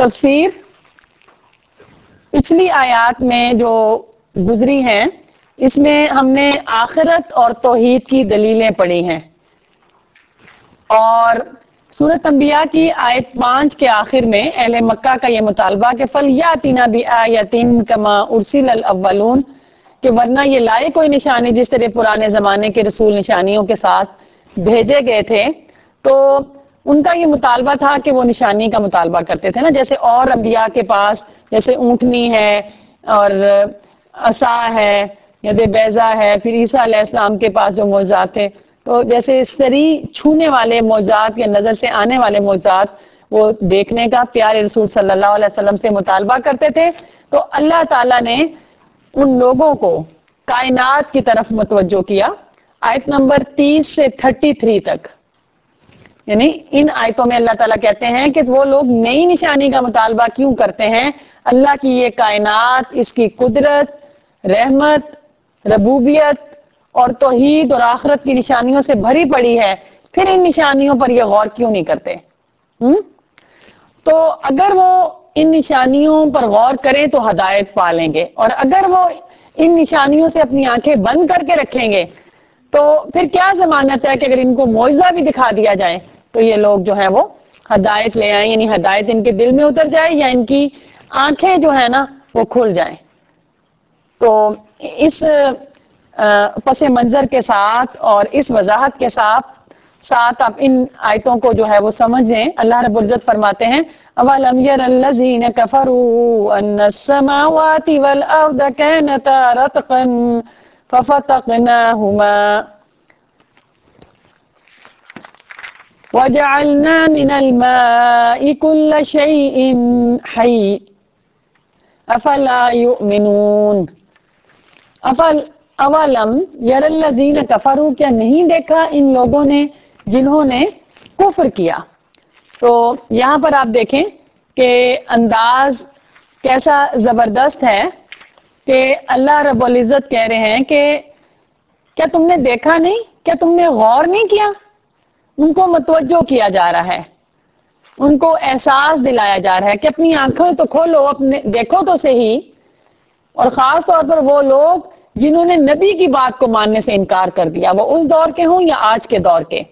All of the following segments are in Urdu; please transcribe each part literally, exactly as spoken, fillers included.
تفسیر پچھلی آیات میں جو گزری ہیں اس میں ہم نے آخرت اور توحید کی دلیلیں پڑھی ہیں، اور سورۃ انبیاء کی آیت پانچ کے آخر میں اہل مکہ کا یہ مطالبہ کہ فَلْيَأْتِنَا بِآیَةٍ كَمَا أُرْسِلَ الْأَوَّلُونَ، کہ ورنہ یہ لائے کوئی نشانی جس طرح پرانے زمانے کے رسول نشانیوں کے ساتھ بھیجے گئے تھے۔ تو ان کا یہ مطالبہ تھا کہ وہ نشانی کا مطالبہ کرتے تھے نا، جیسے اور انبیاء کے پاس جیسے اونٹنی ہے اور عصا ہے، ید بیضا ہے، پھر عیسیٰ علیہ السلام کے پاس جو معجزات تھے، تو جیسے سری چھونے والے معجزات یا نظر سے آنے والے معجزات وہ دیکھنے کا پیارے رسول صلی اللہ علیہ وسلم سے مطالبہ کرتے تھے، تو اللہ تعالیٰ نے ان لوگوں کو کائنات کی طرف متوجہ کیا۔ آیت نمبر تیس سے تھرٹی تھری تک، یعنی ان آیتوں میں اللہ تعالیٰ کہتے ہیں کہ وہ لوگ نئی نشانی کا مطالبہ کیوں کرتے ہیں؟ اللہ کی یہ کائنات، اس کی قدرت، رحمت، ربوبیت اور توحید اور آخرت کی نشانیوں سے بھری پڑی ہے، پھر ان نشانیوں پر یہ غور کیوں نہیں کرتے؟ ہم؟ تو اگر وہ ان نشانیوں پر غور کریں تو ہدایت پا لیں گے، اور اگر وہ ان نشانیوں سے اپنی آنکھیں بند کر کے رکھیں گے تو پھر کیا ضمانت ہے کہ اگر ان کو معجزہ بھی دکھا دیا جائے تو یہ لوگ جو ہیں وہ ہدایت لے آئیں، یعنی ہدایت ان کے دل میں اتر جائے یا ان کی آنکھیں جو ہے نا وہ کھل جائیں۔ تو اس پس منظر کے ساتھ اور اس وضاحت کے ساتھ ساتھ آپ ان آیتوں کو جو ہے وہ سمجھیں۔ اللہ رب العزت فرماتے ہیں اَوَلَمْ يَرَ الَّذِينَ كَفَرُوا أَنَّ السَّمَاوَاتِ وَالْأَرْضَ كَانَتَا رَتْقًا فَفَتَقْنَاهُمَا وَجَعَلْنَا مِنَ الْمَاءِ كُلَّ شَيْءٍ حَيٍّ أَفَلَا يُؤْمِنُونَ۔ افل اولم یر الذین کفروا، کیا نہیں دیکھا ان لوگوں نے جنہوں نے کفر کیا؟ تو یہاں پر آپ دیکھیں کہ انداز کیسا زبردست ہے کہ اللہ رب العزت کہہ رہے ہیں کہ کیا تم نے دیکھا نہیں، کیا تم نے غور نہیں کیا؟ ان کو متوجہ کیا جا رہا ہے، ان کو احساس دلایا جا رہا ہے کہ اپنی آنکھیں تو کھولو، اپنے دیکھو تو صحیح۔ اور خاص طور پر وہ لوگ جنہوں نے نبی کی بات کو ماننے سے انکار کر دیا، وہ اس دور کے ہوں یا آج کے دور کے۔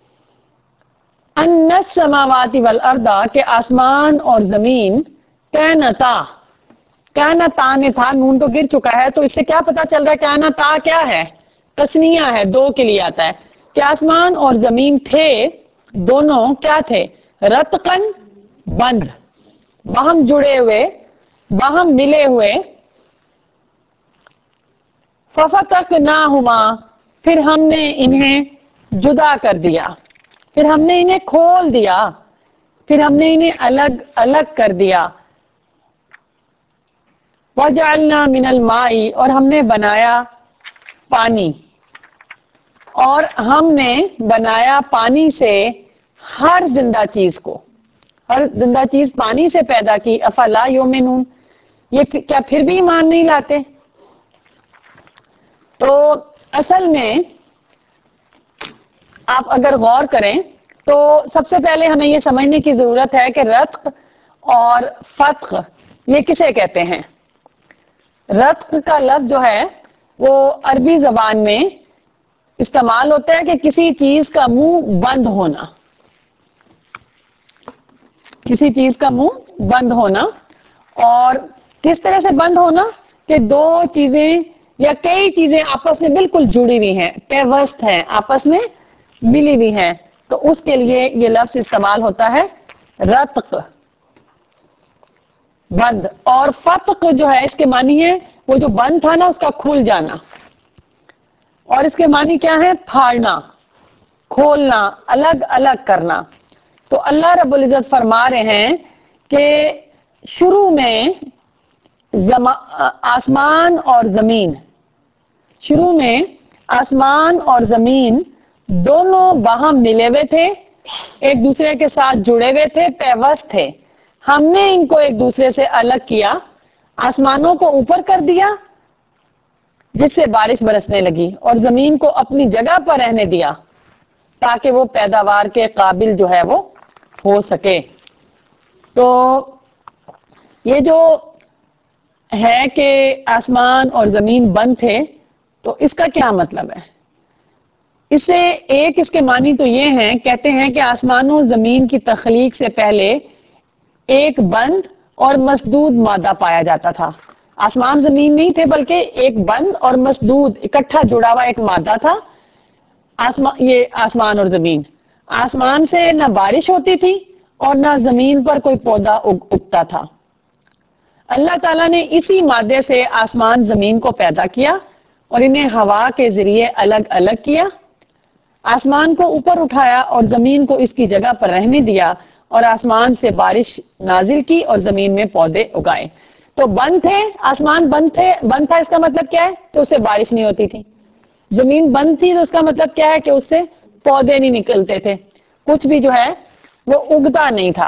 ان السماوات والارض، کہ آسمان اور زمین کانتا، کانتا نے تھا، نون تو گر چکا ہے، تو اس سے کیا پتا چل رہا ہے کانتا کیا ہے؟ تسنیہ ہے، دو کے لیے آتا ہے کہ آسمان اور زمین تھے، دونوں کیا تھے؟ رتقن، بند، باہم جڑے ہوئے، باہم ملے ہوئے۔ فَفَتَقْنَاهُمَا، پھر ہم نے انہیں جدا کر دیا، پھر ہم نے انہیں کھول دیا، پھر ہم نے انہیں الگ الگ کر دیا۔ وَجَعَلْنَا مِنَ الْمَاءِ، اور ہم نے بنایا پانی، اور ہم نے بنایا پانی سے ہر زندہ چیز کو، ہر زندہ چیز پانی سے پیدا کی۔ افلا یؤمنون، یہ کیا پھر بھی ایمان نہیں لاتے؟ تو اصل میں آپ اگر غور کریں تو سب سے پہلے ہمیں یہ سمجھنے کی ضرورت ہے کہ رتق اور فتق یہ کسے کہتے ہیں؟ رتق کا لفظ جو ہے وہ عربی زبان میں استعمال ہوتا ہے کہ کسی چیز کا منہ بند ہونا، کسی چیز کا منہ بند ہونا۔ اور کس طرح سے بند ہونا؟ کہ دو چیزیں یا کئی چیزیں آپس میں بالکل جڑی ہوئی ہیں، پیوست ہیں، آپس میں ملی ہوئی ہیں، تو اس کے لیے یہ لفظ استعمال ہوتا ہے رتق، بند۔ اور فتق جو ہے اس کے معنی ہے وہ جو بند تھا نا اس کا کھل جانا، اور اس کے معنی کیا ہے؟ پھاڑنا، کھولنا، الگ الگ کرنا۔ تو اللہ رب العزت فرما رہے ہیں کہ شروع میں آسمان اور زمین، شروع میں آسمان اور زمین دونوں باہم ملے ہوئے تھے، ایک دوسرے کے ساتھ جڑے ہوئے تھے، پیوست تھے۔ ہم نے ان کو ایک دوسرے سے الگ کیا، آسمانوں کو اوپر کر دیا جس سے بارش برسنے لگی، اور زمین کو اپنی جگہ پر رہنے دیا تاکہ وہ پیداوار کے قابل جو ہے وہ ہو سکے۔ تو یہ جو ہے کہ آسمان اور زمین بند تھے تو اس کا کیا مطلب ہے؟ اس سے ایک اس کے معنی تو یہ ہیں، کہتے ہیں کہ آسمان و زمین کی تخلیق سے پہلے ایک بند اور مسدود مادہ پایا جاتا تھا. آسمان زمین نہیں تھے بلکہ ایک بند اور مسدود اکٹھا جڑا ہوا ایک مادہ تھا. آسمان یہ آسمان اور زمین، آسمان سے نہ بارش ہوتی تھی اور نہ زمین پر کوئی پودا اگتا تھا. اللہ تعالیٰ نے اسی مادے سے آسمان زمین کو پیدا کیا اور انہیں ہوا کے ذریعے الگ الگ کیا. آسمان کو اوپر اٹھایا اور زمین کو اس کی جگہ پر رہنے دیا اور آسمان سے بارش نازل کی اور زمین میں پودے اگائے. تو بند تھے، آسمان بند تھے، بند تھا اس کا مطلب کیا ہے کہ اس سے بارش نہیں ہوتی تھی. زمین بند تھی تو اس کا مطلب کیا ہے کہ اس سے پودے نہیں نکلتے تھے، کچھ بھی جو ہے وہ اگتا نہیں تھا.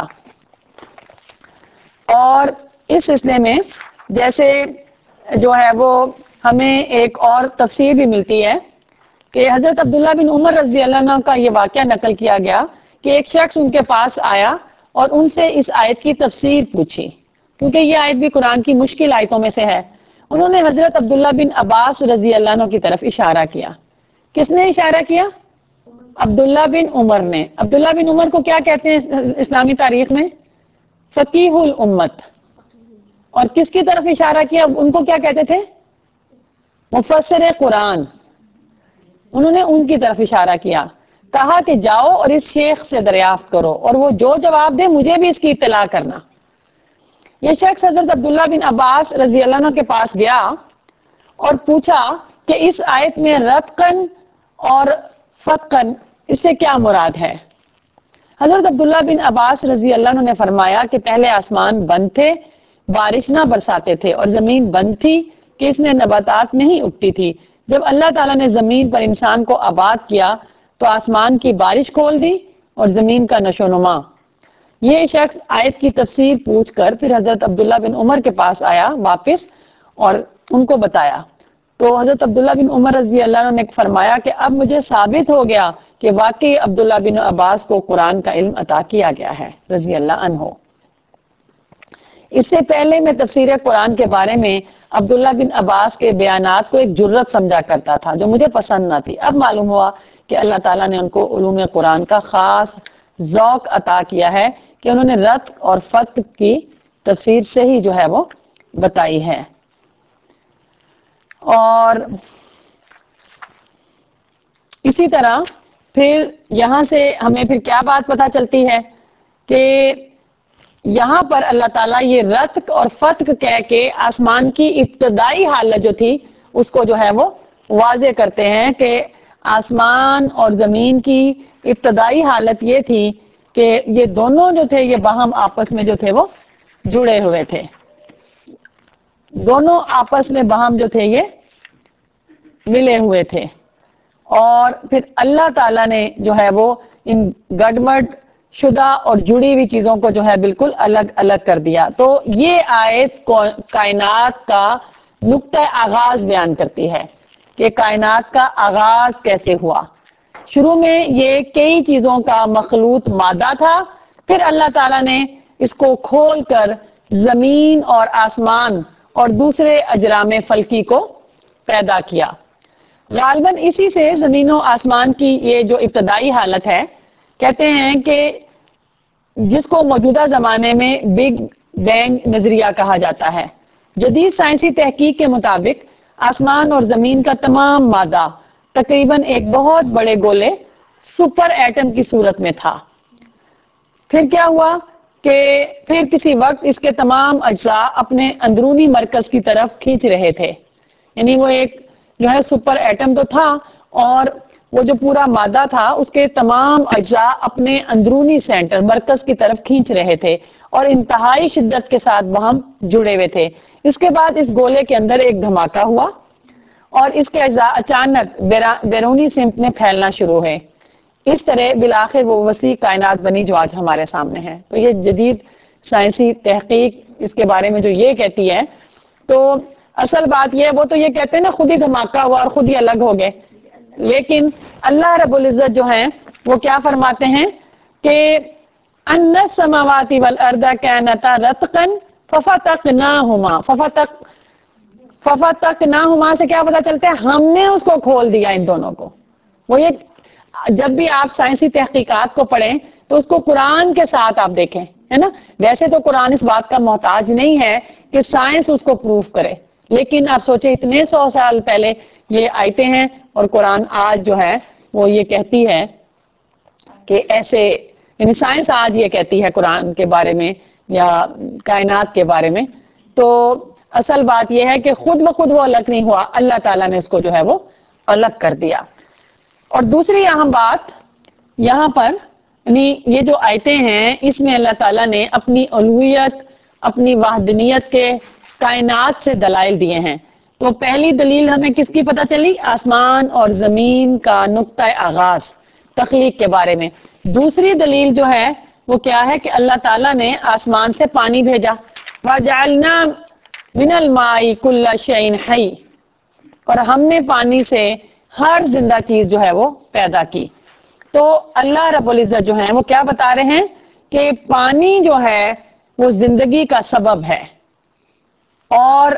اور اس سلسلے میں جیسے جو ہے وہ ہمیں ایک اور تفسیر بھی ملتی ہے کہ حضرت عبداللہ بن عمر رضی اللہ عنہ کا یہ واقعہ نقل کیا گیا کہ ایک شخص ان کے پاس آیا اور ان سے اس آیت کی تفسیر پوچھی، کیونکہ یہ آیت بھی قرآن کی مشکل آیتوں میں سے ہے. انہوں نے حضرت عبداللہ بن عباس رضی اللہ عنہ کی طرف اشارہ کیا. کس نے اشارہ کیا؟ عبداللہ بن عمر نے. عبداللہ بن عمر کو کیا کہتے ہیں اسلامی تاریخ میں؟ فقیہ الامت. اور کس کی طرف اشارہ کیا؟ ان کو کیا کہتے تھے؟ مفسر قرآن. انہوں نے ان کی طرف اشارہ کیا، کہا کہ جاؤ اور اس شیخ سے دریافت کرو اور وہ جو جواب دے مجھے بھی اس کی اطلاع کرنا. یہ شخص حضرت عبداللہ بن عباس رضی اللہ عنہ کے پاس گیا اور پوچھا کہ اس آیت میں رتقن اور فتقن اس سے کیا مراد ہے؟ حضرت عبداللہ بن عباس رضی اللہ عنہ نے فرمایا کہ پہلے آسمان بند تھے، بارش نہ برساتے تھے، اور زمین بند تھی کہ اس میں نباتات نہیں اگتی تھی. جب اللہ تعالیٰ نے زمین پر انسان کو آباد کیا تو آسمان کی بارش کھول دی اور زمین کا نشو و نما. یہ شخص آیت کی تفسیر پوچھ کر پھر حضرت عبداللہ بن عمر کے پاس آیا واپس اور ان کو بتایا. تو حضرت عبداللہ بن عمر رضی اللہ عنہ نے فرمایا کہ اب مجھے ثابت ہو گیا کہ واقعی عبداللہ بن عباس کو قرآن کا علم عطا کیا گیا ہے رضی اللہ عنہ. اس سے پہلے میں تفسیر قرآن کے بارے میں عبداللہ بن عباس کے بیانات کو ایک جرت سمجھا کرتا تھا جو مجھے پسند نہ تھی. اب معلوم ہوا کہ اللہ تعالیٰ نے ان کو علوم قرآن کا خاص ذوق عطا کیا ہے کہ انہوں نے رت اور فتق کی تفسیر سے ہی جو ہے وہ بتائی ہے. اور اسی طرح پھر یہاں سے ہمیں پھر کیا بات پتہ چلتی ہے کہ یہاں پر اللہ تعالیٰ یہ رتق اور فتق کہہ کے آسمان کی ابتدائی حالت جو تھی اس کو جو ہے وہ واضح کرتے ہیں کہ آسمان اور زمین کی ابتدائی حالت یہ تھی کہ یہ دونوں جو تھے یہ باہم آپس میں جو تھے وہ جڑے ہوئے تھے. دونوں آپس میں باہم جو تھے یہ ملے ہوئے تھے. اور پھر اللہ تعالیٰ نے جو ہے وہ ان گڈمڈ شدہ اور جڑی ہوئی چیزوں کو جو ہے بالکل الگ الگ کر دیا. تو یہ آیت کائنات کا نقطہ آغاز بیان کرتی ہے کہ کائنات کا آغاز کیسے ہوا. شروع میں یہ کئی چیزوں کا مخلوط مادہ تھا، پھر اللہ تعالیٰ نے اس کو کھول کر زمین اور آسمان اور دوسرے اجرام فلکی کو پیدا کیا. غالباً اسی سے زمین و آسمان کی یہ جو ابتدائی حالت ہے کہتے ہیں کہ جس کو موجودہ زمانے میں بگ بینگ نظریہ کہا جاتا ہے. جدید سائنسی تحقیق کے مطابق آسمان اور زمین کا تمام مادہ تقریباً ایک بہت بڑے گولے سپر ایٹم کی صورت میں تھا. پھر کیا ہوا کہ پھر کسی وقت اس کے تمام اجزاء اپنے اندرونی مرکز کی طرف کھینچ رہے تھے. یعنی وہ ایک جو ہے سپر ایٹم تو تھا اور وہ جو پورا مادہ تھا اس کے تمام اجزاء اپنے اندرونی سینٹر مرکز کی طرف کھینچ رہے تھے اور انتہائی شدت کے ساتھ وہاں جڑے ہوئے تھے. اس کے بعد اس گولے کے اندر ایک دھماکہ ہوا اور اس کے اجزاء اچانک بیرونی سمت میں پھیلنا شروع ہوئے. اس طرح بالآخر وہ وسیع کائنات بنی جو آج ہمارے سامنے ہے. تو یہ جدید سائنسی تحقیق اس کے بارے میں جو یہ کہتی ہے، تو اصل بات یہ وہ تو یہ کہتے ہیں نا خود ہی دھماکہ ہوا اور خود ہی الگ ہو گئے، لیکن اللہ رب العزت جو ہیں وہ کیا فرماتے ہیں کہ ان السماوات والارض كانتا رتقا ففتقناہما ففتق ففتقناہما سے کیا پتا چلتا ہے؟ ہم نے اس کو کھول دیا ان دونوں کو. وہ یہ جب بھی آپ سائنسی تحقیقات کو پڑھیں تو اس کو قرآن کے ساتھ آپ دیکھیں، ہے نا. ویسے تو قرآن اس بات کا محتاج نہیں ہے کہ سائنس اس کو پروف کرے، لیکن آپ سوچیں اتنے سو سال پہلے یہ آیتیں ہیں اور قرآن آج جو ہے وہ یہ کہتی ہے کہ ایسے، یعنی سائنس آج یہ کہتی ہے قرآن کے بارے میں یا کائنات کے بارے میں. تو اصل بات یہ ہے کہ خود بخود وہ الگ نہیں ہوا، اللہ تعالیٰ نے اس کو جو ہے وہ الگ کر دیا. اور دوسری اہم بات یہاں پر، یعنی یہ جو آیتیں ہیں اس میں اللہ تعالیٰ نے اپنی الوہیت، اپنی وحدانیت کے کائنات سے دلائل دیے ہیں. تو پہلی دلیل ہمیں کس کی پتہ چلی؟ آسمان اور زمین کا نقطہ آغاز، تخلیق کے بارے میں. دوسری دلیل جو ہے وہ کیا ہے کہ اللہ تعالیٰ نے آسمان سے پانی بھیجا. وَجَعَلْنَا مِنَ الْمَاءِ كُلَّ شَيْءٍ حَيٍّ، اور ہم نے پانی سے ہر زندہ چیز جو ہے وہ پیدا کی. تو اللہ رب العزت جو ہیں وہ کیا بتا رہے ہیں کہ پانی جو ہے وہ زندگی کا سبب ہے اور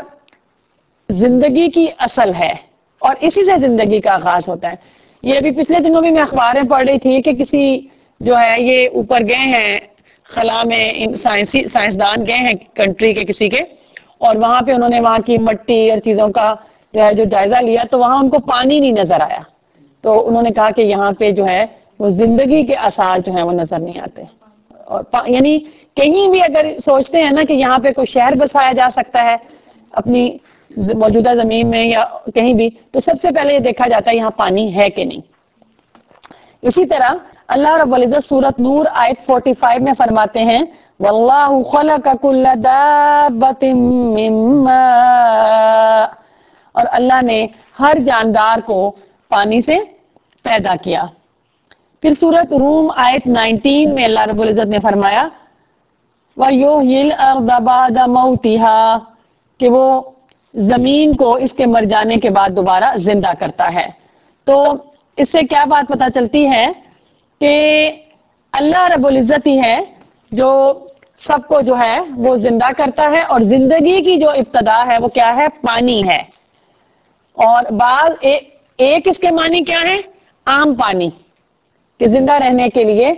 زندگی کی اصل ہے، اور اسی سے زندگی کا آغاز ہوتا ہے. یہ ابھی پچھلے دنوں بھی میں اخباریں پڑھ رہی تھی کہ کسی جو ہے یہ اوپر گئے ہیں خلا میں، سائنسی سائنسدان گئے ہیں کنٹری کے کسی کے، اور وہاں پہ انہوں نے وہاں کی مٹی اور چیزوں کا جو ہے جو جائزہ لیا تو وہاں ان کو پانی نہیں نظر آیا. تو انہوں نے کہا کہ یہاں پہ جو ہے وہ زندگی کے آثار جو ہیں وہ نظر نہیں آتے. اور یعنی کہیں بھی اگر سوچتے ہیں نا کہ یہاں پہ کوئی شہر بسایا جا سکتا ہے اپنی موجودہ زمین میں یا کہیں بھی، تو سب سے پہلے یہ دیکھا جاتا ہے یہاں پانی ہے کہ نہیں. اسی طرح اللہ رب العزت سورۃ نور آیت پچاس میں فرماتے ہیں واللہ خلق کل دابۃ من ماء، اور اللہ نے ہر جاندار کو پانی سے پیدا کیا. پھر سورۃ روم آیت انیس میں اللہ رب العزت نے فرمایا وَيُحْيِي الْأَرْضَ بَعْدَ مَوْتِهَا، کہ وہ زمین کو اس کے مر جانے کے بعد دوبارہ زندہ کرتا ہے. تو اس سے کیا بات پتہ چلتی ہے کہ اللہ رب العزت ہی ہے جو سب کو جو ہے وہ زندہ کرتا ہے، اور زندگی کی جو ابتدا ہے وہ کیا ہے؟ پانی ہے. اور بعض ایک اس کے معنی کیا ہے؟ عام پانی، کہ زندہ رہنے کے لیے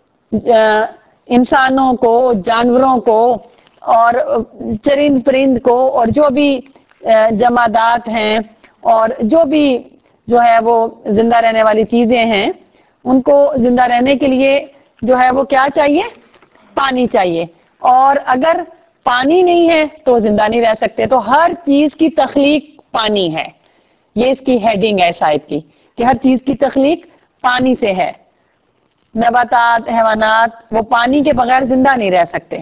انسانوں کو، جانوروں کو اور چرند پرند کو اور جو بھی جمادات ہیں اور جو بھی جو ہے وہ زندہ رہنے والی چیزیں ہیں ان کو زندہ رہنے کے لیے جو ہے وہ کیا چاہیے؟ پانی چاہیے. اور اگر پانی نہیں ہے تو زندہ نہیں رہ سکتے. تو ہر چیز کی تخلیق پانی ہے. یہ اس کی ہیڈنگ ہے اس آیت کی کہ ہر چیز کی تخلیق پانی سے ہے. نباتات، حیوانات وہ پانی کے بغیر زندہ نہیں رہ سکتے.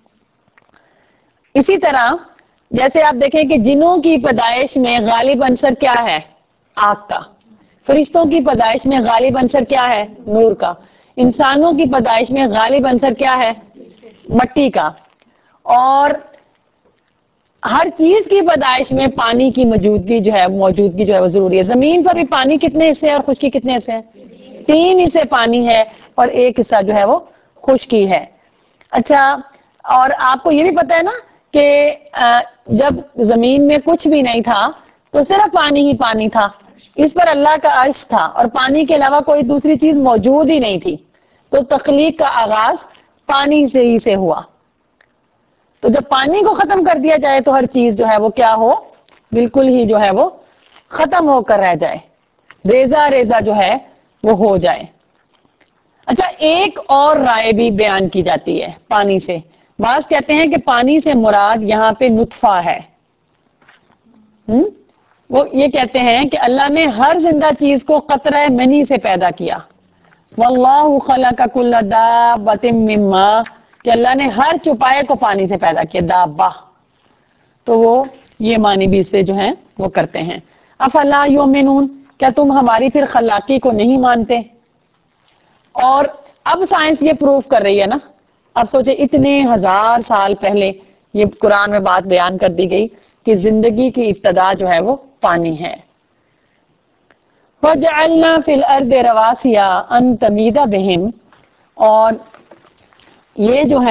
اسی طرح جیسے آپ دیکھیں کہ جنوں کی پیدائش میں غالب عنصر کیا ہے؟ آگ کا. فرشتوں کی پیدائش میں غالب عنصر کیا ہے؟ نور کا. انسانوں کی پیدائش میں غالب عنصر کیا ہے؟ مٹی کا. اور ہر چیز کی پیدائش میں پانی کی موجودگی جو ہے موجودگی جو ہے وہ ضروری ہے. زمین پر بھی پانی کتنے حصے ہیں اور خشکی کتنے حصے ہیں؟ تین حصے پانی ہے اور ایک حصہ جو ہے وہ خشکی ہے. اچھا، اور آپ کو یہ بھی پتہ ہے نا کہ جب زمین میں کچھ بھی نہیں تھا تو صرف پانی ہی پانی تھا. اس پر اللہ کا عرش تھا اور پانی کے علاوہ کوئی دوسری چیز موجود ہی نہیں تھی. تو تخلیق کا آغاز پانی سے ہی سے ہوا. تو جب پانی کو ختم کر دیا جائے تو ہر چیز جو ہے وہ کیا ہو؟ بالکل ہی جو ہے وہ ختم ہو کر رہ جائے، ریزہ ریزہ جو ہے وہ ہو جائے. اچھا، ایک اور رائے بھی بیان کی جاتی ہے پانی سے. بعض کہتے ہیں کہ پانی سے مراد یہاں پہ نطفہ ہے. ہم؟ وہ یہ کہتے ہیں کہ اللہ نے ہر زندہ چیز کو قطرہ منی سے پیدا کیا. واللہ خلق کل دابۃ من ماء، کہ اللہ نے ہر چوپائے کو پانی سے پیدا کیا، دابہ. تو وہ یہ معنی بھی سے جو ہیں وہ کرتے ہیں. افلا یؤمنون، کیا تم ہماری پھر خلاقی کو نہیں مانتے؟ اور اب سائنس یہ پروف کر رہی ہے نا. اب سوچے اتنے ہزار سال پہلے یہ قرآن میں بات بیان کر دی گئی کہ زندگی کی ابتدا جو ہے وہ پانی ہے. وَجَعَلْنَا فِي الْأَرْضِ رَوَاسِيَ أَن تَمِيدَ بِهِمْ، اور یہ جو ہے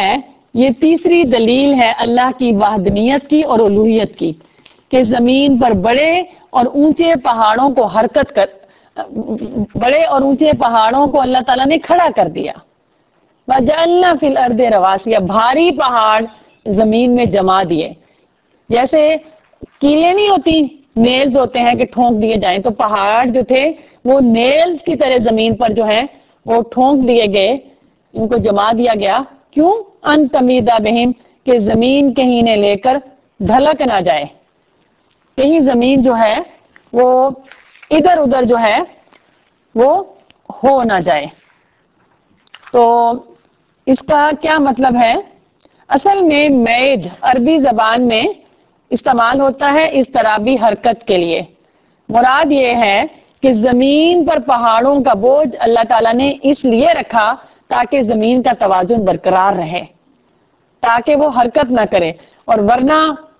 یہ تیسری دلیل ہے اللہ کی وحدانیت کی اور الوہیت کی کہ زمین پر بڑے اور اونچے پہاڑوں کو حرکت کر بڑے اور اونچے پہاڑوں کو اللہ تعالیٰ نے کھڑا کر دیا. وَجَعَلْنَا فِي الْأَرْضِ رَوَاسِيَ بھاری پہاڑ زمین میں جما دیے. جیسے کیلیں نہیں ہوتی، نیلز ہوتے ہیں کہ ٹھونک دیے جائیں، تو پہاڑ جو تھے وہ نیلز کی طرح زمین پر جو ہے وہ ٹھونک دیے گئے، ان کو جما دیا گیا. کیوں؟ ان تمیدہ بہم کہ زمین کہیں نے لے کر دھلک نہ جائے، کہیں زمین جو ہے وہ ادھر ادھر جو ہے وہ ہو نہ جائے. تو اس کا کیا مطلب ہے؟ اصل میں میڈ عربی زبان میں استعمال ہوتا ہے اس طرح بھی حرکت کے لیے. مراد یہ ہے کہ زمین پر پہاڑوں کا بوجھ اللہ تعالیٰ نے اس لیے رکھا تاکہ زمین کا توازن برقرار رہے، تاکہ وہ حرکت نہ کرے. اور ورنہ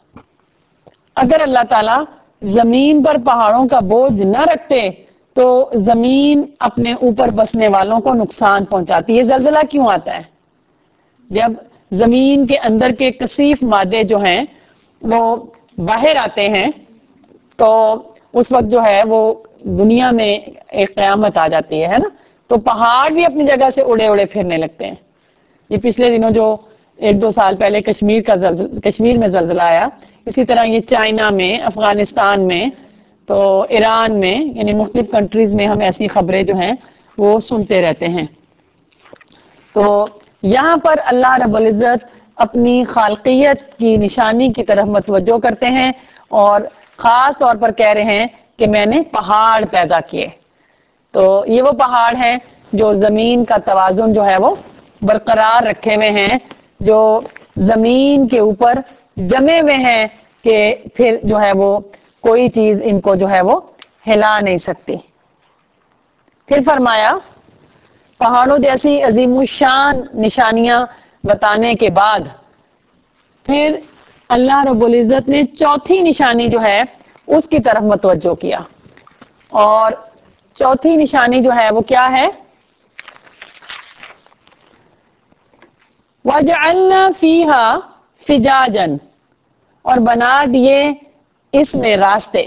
اگر اللہ تعالیٰ زمین پر پہاڑوں کا بوجھ نہ رکھتے تو زمین اپنے اوپر بسنے والوں کو نقصان پہنچاتی ہے. زلزلہ کیوں آتا ہے؟ جب زمین کے اندر کے کثیف مادے جو ہیں وہ باہر آتے ہیں تو اس وقت جو ہے وہ دنیا میں ایک قیامت آ جاتی ہے نا. تو پہاڑ بھی اپنی جگہ سے اڑے اڑے پھرنے لگتے ہیں. یہ پچھلے دنوں جو ایک دو سال پہلے کشمیر کا زلزلہ کشمیر میں زلزلہ آیا، اسی طرح یہ چائنا میں، افغانستان میں، تو ایران میں، یعنی مختلف کنٹریز میں ہم ایسی خبریں جو ہیں وہ سنتے رہتے ہیں. تو یہاں پر اللہ رب العزت اپنی خالقیت کی نشانی کی طرف متوجہ کرتے ہیں اور خاص طور پر کہہ رہے ہیں کہ میں نے پہاڑ پیدا کیے. تو یہ وہ پہاڑ ہیں جو زمین کا توازن جو ہے وہ برقرار رکھے ہوئے ہیں، جو زمین کے اوپر جمے ہوئے ہیں کہ پھر جو ہے وہ کوئی چیز ان کو جو ہے وہ ہلا نہیں سکتی. پھر فرمایا پہاڑوں جیسی عظیم الشان نشانیاں بتانے کے بعد پھر اللہ رب العزت نے چوتھی نشانی جو ہے اس کی طرف متوجہ کیا. اور چوتھی نشانی جو ہے وہ کیا ہے؟ وَجَعَلْنَا فِيهَا فِجَاجًا اور بنا دیے اس میں راستے،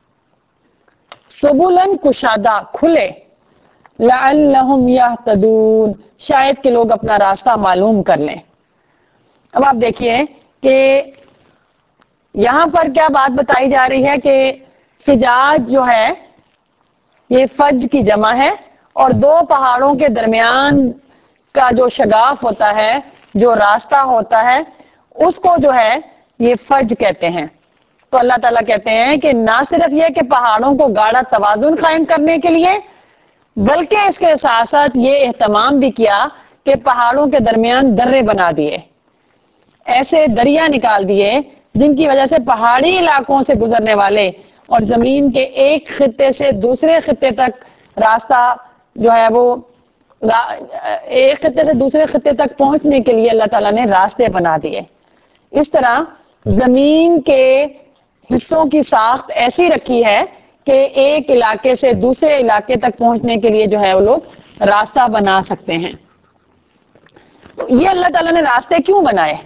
سبلن کشادہ کھلے، لعلہم یہتدون شاید کہ لوگ اپنا راستہ معلوم کر لیں. اب آپ دیکھیے کہ یہاں پر کیا بات بتائی جا رہی ہے کہ فجاج جو ہے یہ فج کی جمع ہے اور دو پہاڑوں کے درمیان کا جو شگاف ہوتا ہے، جو راستہ ہوتا ہے، اس کو جو ہے یہ فج کہتے ہیں. تو اللہ تعالیٰ کہتے ہیں کہ نہ صرف یہ کہ پہاڑوں کو گاڑا توازن قائم کرنے کے لیے، بلکہ اس کے ساتھ ساتھ یہ اہتمام بھی کیا کہ پہاڑوں کے درمیان درے بنا دیے، ایسے دریا نکال دیے جن کی وجہ سے پہاڑی علاقوں سے گزرنے والے اور زمین کے ایک خطے سے دوسرے خطے تک راستہ جو ہے وہ ایک خطے سے دوسرے خطے تک پہنچنے کے لیے اللہ تعالیٰ نے راستے بنا دیے. اس طرح زمین کے حصوں کی ساخت ایسی رکھی ہے کہ ایک علاقے سے دوسرے علاقے تک پہنچنے کے لیے جو ہے وہ لوگ راستہ بنا سکتے ہیں. تو یہ اللہ تعالیٰ نے راستے کیوں بنائے؟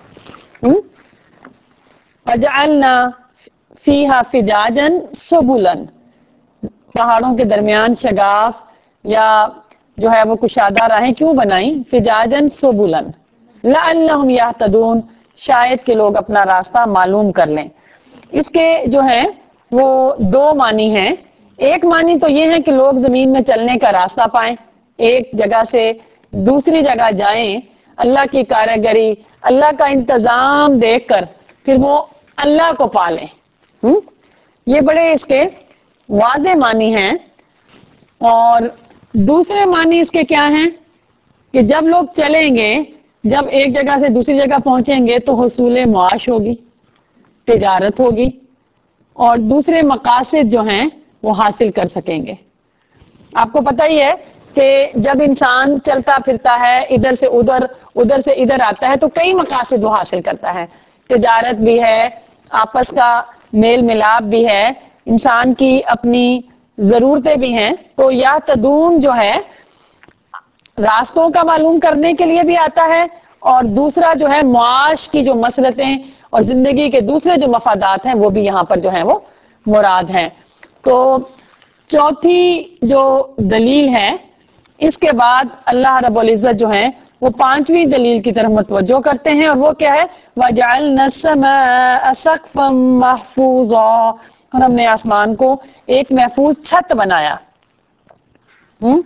وَجَعَلْنَا فِيهَا فِجَاجًا سُبُلًا پہاڑوں کے درمیان شگاف یا جو ہے وہ کشادہ راہیں کیوں بنائیں؟ فِجَاجًا سُبُلًا لَعَلَّهُمْ يَهْتَدُونَ شاید کہ لوگ اپنا راستہ معلوم کر لیں. اس کے جو ہیں وہ دو معنی ہیں. ایک معنی تو یہ ہے کہ لوگ زمین میں چلنے کا راستہ پائیں، ایک جگہ سے دوسری جگہ جائیں، اللہ کی کارگری، اللہ کا انتظام دیکھ کر پھر وہ اللہ کو پالیں. یہ بڑے اس کے واضح معنی ہیں. اور دوسرے معنی اس کے کیا ہیں کہ جب لوگ چلیں گے، جب ایک جگہ سے دوسری جگہ پہنچیں گے تو حصول معاش ہوگی، تجارت ہوگی اور دوسرے مقاصد جو ہیں وہ حاصل کر سکیں گے. آپ کو پتہ ہی ہے کہ جب انسان چلتا پھرتا ہے، ادھر سے ادھر ادھر سے ادھر آتا ہے تو کئی مقاصد وہ حاصل کرتا ہے. تجارت بھی ہے، آپس کا میل ملاپ بھی ہے، انسان کی اپنی ضرورتیں بھی ہیں. تو یا تدون جو ہے راستوں کا معلوم کرنے کے لیے بھی آتا ہے اور دوسرا جو ہے معاش کی جو مصلحتیں اور زندگی کے دوسرے جو مفادات ہیں وہ بھی یہاں پر جو ہیں وہ مراد ہیں. تو چوتھی جو دلیل ہے اس کے بعد اللہ رب العزت جو ہیں وہ پانچویں دلیل کی طرف متوجہ کرتے ہیں, اور وہ کیا ہے؟ وَجَعَلْنَا السَّمَاءَ سَقْفًا مَحْفُوظًا, اور ہم نے آسمان کو ایک محفوظ چھت بنایا. ہم؟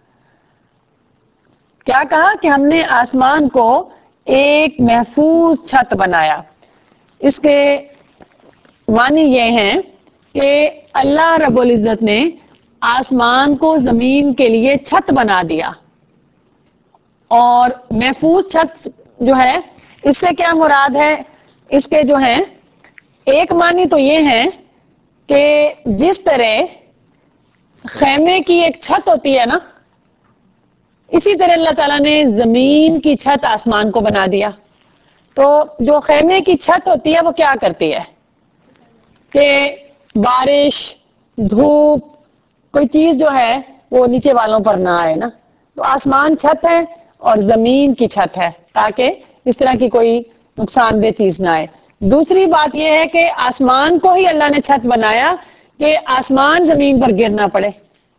کیا کہا کہ ہم نے آسمان کو ایک محفوظ چھت بنایا. اس کے معنی یہ ہیں کہ اللہ رب العزت نے آسمان کو زمین کے لیے چھت بنا دیا, اور محفوظ چھت جو ہے اس سے کیا مراد ہے؟ اس کے جو ہیں ایک معنی تو یہ ہے کہ جس طرح خیمے کی ایک چھت ہوتی ہے نا, اسی طرح اللہ تعالیٰ نے زمین کی چھت آسمان کو بنا دیا. تو جو خیمے کی چھت ہوتی ہے وہ کیا کرتی ہے کہ بارش, دھوپ, کوئی چیز جو ہے وہ نیچے والوں پر نہ آئے نا. تو آسمان چھت ہے اور زمین کی چھت ہے تاکہ اس طرح کی کوئی نقصان دہ چیز نہ آئے. دوسری بات یہ ہے کہ آسمان کو ہی اللہ نے چھت بنایا کہ آسمان زمین پر گر نہ پڑے,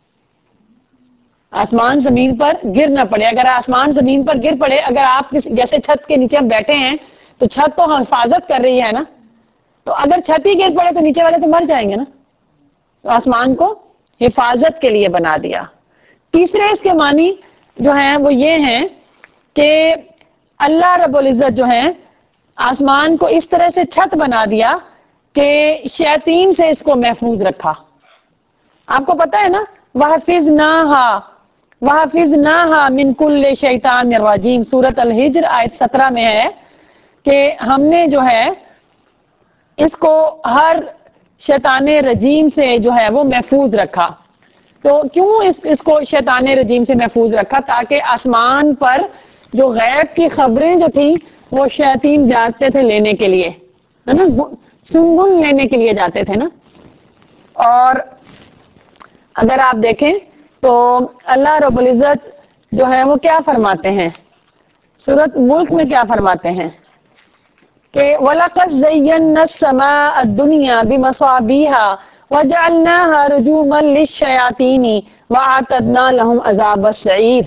آسمان زمین پر گر نہ پڑے. اگر آسمان زمین پر گر پڑے, اگر آپ جیسے چھت کے نیچے ہم بیٹھے ہیں تو چھت تو حفاظت کر رہی ہے نا, تو اگر چھت ہی گر پڑے تو نیچے والے تو مر جائیں گے نا. تو آسمان کو حفاظت کے لیے بنا دیا. تیسرے اس کے معنی جو ہیں وہ یہ ہیں کہ اللہ رب العزت جو ہیں آسمان کو اس طرح سے چھت بنا دیا کہ شیاطین سے اس کو محفوظ رکھا. آپ کو پتا ہے نا, وَحَفِظْنَاهَا وَحَفِظْنَاهَا مِنْ كُلِّ شَيْطَانٍ رَجِيمٍ, سورۃ الحجر آیت سترہ میں ہے کہ ہم نے جو ہے اس کو ہر شیطان رجیم سے جو ہے وہ محفوظ رکھا. تو کیوں اس, اس کو شیطان رجیم سے محفوظ رکھا؟ تاکہ آسمان پر جو غیب کی خبریں جو تھیں وہ شیاطین جاتے تھے لینے کے لیے, ہے نا, سنگن لینے کے لیے جاتے تھے نا. اور اگر آپ دیکھیں تو اللہ رب العزت جو ہے وہ کیا فرماتے ہیں سورۃ ملک میں, کیا فرماتے ہیں کہ وَلَقَدْ زَيَّنَّا السَّمَاءَ الدُّنْيَا بِمَصَابِيحَ وَجَعَلْنَاهَا رُجُومًا لِلشَّيَاطِينِ وَأَعْتَدْنَا لَهُمْ عَذَابَ السَّعِيرِ.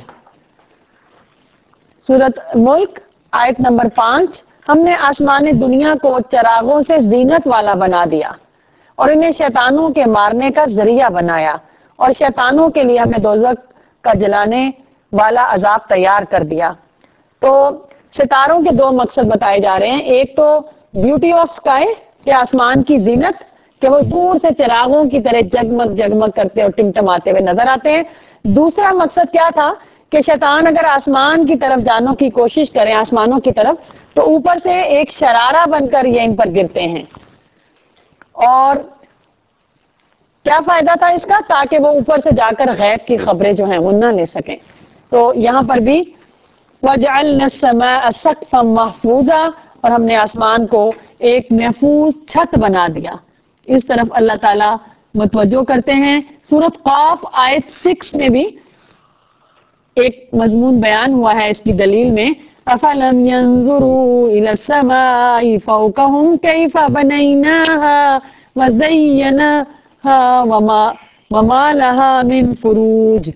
سورۃ ملک آیت نمبر پانچ. ہم نے آسمان دنیا کو چراغوں سے زینت والا بنا دیا اور انہیں شیطانوں کے مارنے کا ذریعہ بنایا, اور شیطانوں کے لیے ہم نے دوزخ کا جلانے والا عذاب تیار کر دیا. تو ستاروں کے دو مقصد بتائے جا رہے ہیں. ایک تو بیوٹی آف اسکائی, کہ آسمان کی زینت, کہ وہ دور سے چراغوں کی طرح جگمگ جگمگ کرتے اور ٹمٹماتے ہوئے نظر آتے ہیں. دوسرا مقصد کیا تھا کہ شیطان اگر آسمان کی طرف جانے کی کوشش کریں, آسمانوں کی طرف, تو اوپر سے ایک شرارہ بن کر یہ ان پر گرتے ہیں. اور کیا فائدہ تھا اس کا؟ تاکہ وہ اوپر سے جا کر غیب کی خبریں جو ہیں وہ نہ لے سکیں. تو یہاں پر بھی وَجَعَلْنَا السَّمَاءَ سَقْفًا مَحْفُوظًا, اور ہم نے آسمان کو ایک محفوظ چھت بنا دیا. اس طرف اللہ تعالیٰ متوجہ کرتے ہیں. سورۃ قاف آیت سکس میں بھی ایک مضمون بیان ہوا ہے اس کی دلیل میں, أَفَلَمْ يَنْظُرُوا إِلَى السَّمَاءِ فَوْقَهُمْ كَيْفَ بَنَيْنَاهَا وَزَيَّنَاهَا وَمَا وَمَا لَهَا مِنْ فُرُوجٍ.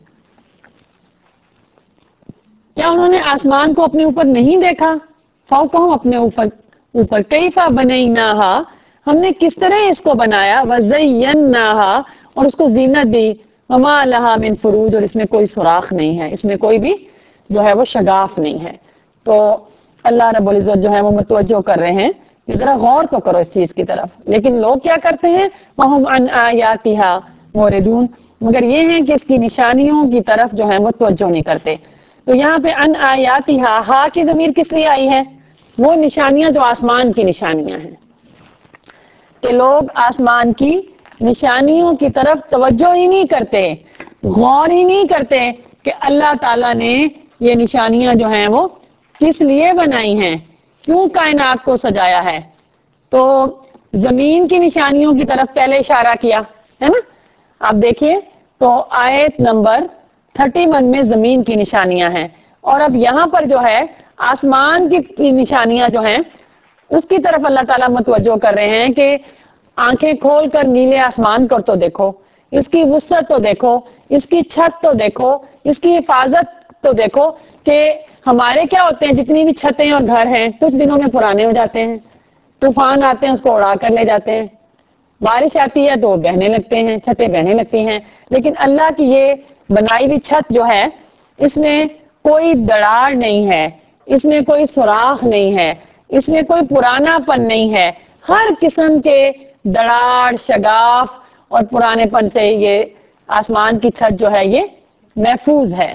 کیا انہوں نے آسمان کو اپنے اوپر نہیں دیکھا؟ فوقہم, اپنے اوپر اوپر, کیفا بنیناہا, ہم نے کس طرح اس کو بنایا, وزیناہا, اور اس کو زینت دی, وما لہا من فروج, اور اس میں کوئی سوراخ نہیں ہے, اس میں کوئی بھی جو ہے وہ شگاف نہیں ہے. تو اللہ رب العزت جو ہے وہ متوجہ کر رہے ہیں کہ ذرا غور تو کرو اس چیز کی طرف. لیکن لوگ کیا کرتے ہیں, وہم عن آیاتہا موردون, مگر یہ ہیں کہ اس کی نشانیوں کی طرف جو ہے وہ توجہ نہیں کرتے. تو یہاں پہ ان آیاتہا, ہا کی ضمیر کس لیے آئی ہے؟ وہ نشانیاں جو آسمان کی نشانیاں ہیں, کہ لوگ آسمان کی نشانیوں کی طرف توجہ ہی نہیں کرتے, غور ہی نہیں کرتے کہ اللہ تعالیٰ نے یہ نشانیاں جو ہیں وہ کس لیے بنائی ہیں, کیوں کائنات کو سجایا ہے. تو زمین کی نشانیوں کی طرف پہلے اشارہ کیا ہے نا, آپ دیکھیے تو آیت نمبر تھرٹی ون میں زمین کی نشانیاں ہیں, اور اب یہاں پر جو ہے آسمان کی نشانیاں جو ہیں اس کی طرف اللہ تعالیٰ متوجہ کر رہے ہیں کہ آنکھیں کھول کر نیلے آسمان کو تو دیکھو، اس کی وسعت تو دیکھو، اس کی چھت تو دیکھو، اس کی حفاظت تو دیکھو کہ ہمارے کیا ہوتے ہیں جتنی بھی چھتیں اور گھر ہیں کچھ دنوں میں پرانے ہو جاتے ہیں، طوفان آتے ہیں اس کو اڑا کر لے جاتے ہیں، بارش آتی ہے تو بہنے لگتے ہیں، چھتیں بہنے لگتی ہیں. لیکن اللہ کی یہ بنائی ہوئی چھت جو ہے اس میں کوئی دراڑ نہیں ہے، اس میں کوئی سوراخ نہیں ہے، اس میں کوئی پرانا پن نہیں ہے. ہر قسم کے دراڑ، شگاف اور پرانے پن سے یہ آسمان کی چھت جو ہے یہ محفوظ ہے،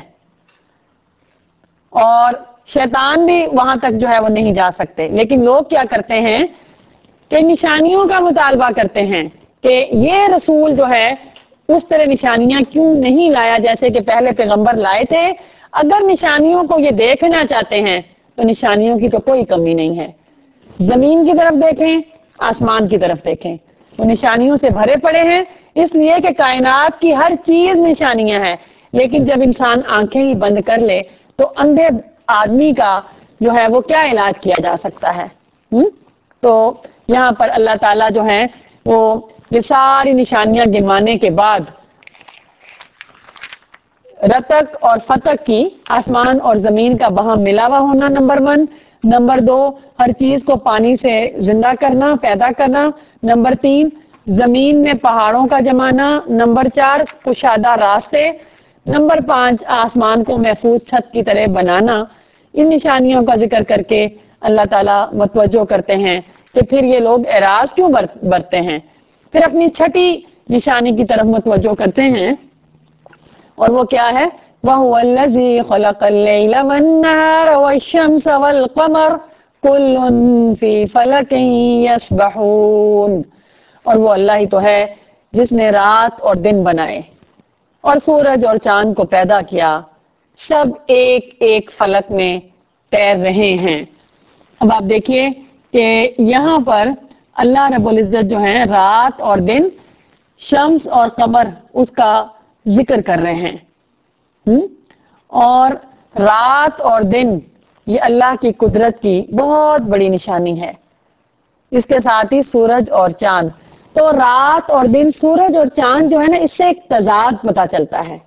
اور شیطان بھی وہاں تک جو ہے وہ نہیں جا سکتے. لیکن لوگ کیا کرتے ہیں کہ نشانیوں کا مطالبہ کرتے ہیں کہ یہ رسول جو ہے اس طرح نشانیاں کیوں نہیں لایا جیسے کہ پہلے پیغمبر لائے تھے. اگر نشانیوں کو یہ دیکھنا چاہتے ہیں تو نشانیوں کی تو کوئی کمی نہیں ہے. زمین کی طرف دیکھیں، آسمان کی طرف دیکھیں، وہ نشانیوں سے بھرے پڑے ہیں، اس لیے کہ کائنات کی ہر چیز نشانیاں ہیں. لیکن جب انسان آنکھیں ہی بند کر لے تو اندھے آدمی کا جو ہے وہ کیا علاج کیا جا سکتا ہے؟ ہم؟ تو یہاں پر اللہ تعالیٰ جو ہے وہ یہ ساری نشانیاں گنوانے کے بعد رتق اور فتق کی، آسمان اور زمین کا باہم ملا ہوا ہونا نمبر ون، نمبر دو ہر چیز کو پانی سے زندہ کرنا، پیدا کرنا، نمبر تین زمین میں پہاڑوں کا جمانا، نمبر چار کشادہ راستے، نمبر پانچ آسمان کو محفوظ چھت کی طرح بنانا. ان نشانیوں کا ذکر کر کے اللہ تعالیٰ متوجہ کرتے ہیں کہ پھر یہ لوگ اعراض کیوں برتتے ہیں. پھر اپنی چھٹی نشانی کی طرف متوجہ کرتے ہیں اور وہ کیا ہے؟ وَهُوَ الَّذِي خَلَقَ اللَّيْلَ وَالنَّهَارَ وَالشَّمْسَ وَالْقَمَرَ كُلٌّ فِي فَلَكٍ يَسْبَحُونَ. اور وہ اللہ ہی تو ہے جس نے رات اور دن بنائے اور سورج اور چاند کو پیدا کیا، سب ایک ایک فلک میں تیر رہے ہیں. اب آپ دیکھیے کہ یہاں پر اللہ رب العزت جو ہے رات اور دن، شمس اور قمر اس کا ذکر کر رہے ہیں. ہم؟ اور رات اور دن یہ اللہ کی قدرت کی بہت بڑی نشانی ہے. اس کے ساتھ ہی سورج اور چاند. تو رات اور دن، سورج اور چاند جو ہے نا اس سے ایک تضاد پتہ چلتا ہے.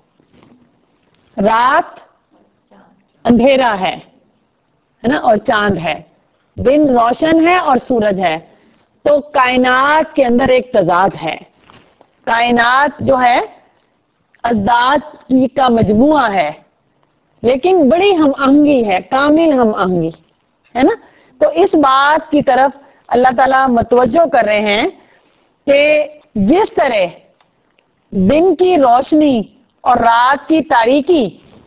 رات اندھیرا ہے ہے نا اور چاند ہے، دن روشن ہے اور سورج ہے. تو کائنات کے اندر ایک تضاد ہے. کائنات جو ہے ازداد کا مجموعہ ہے لیکن بڑی ہم آہنگی ہے، کامل ہم آہنگی ہے نا. تو اس بات کی طرف اللہ تعالیٰ متوجہ کر رہے ہیں کہ جس طرح دن کی روشنی اور رات کی تاریکی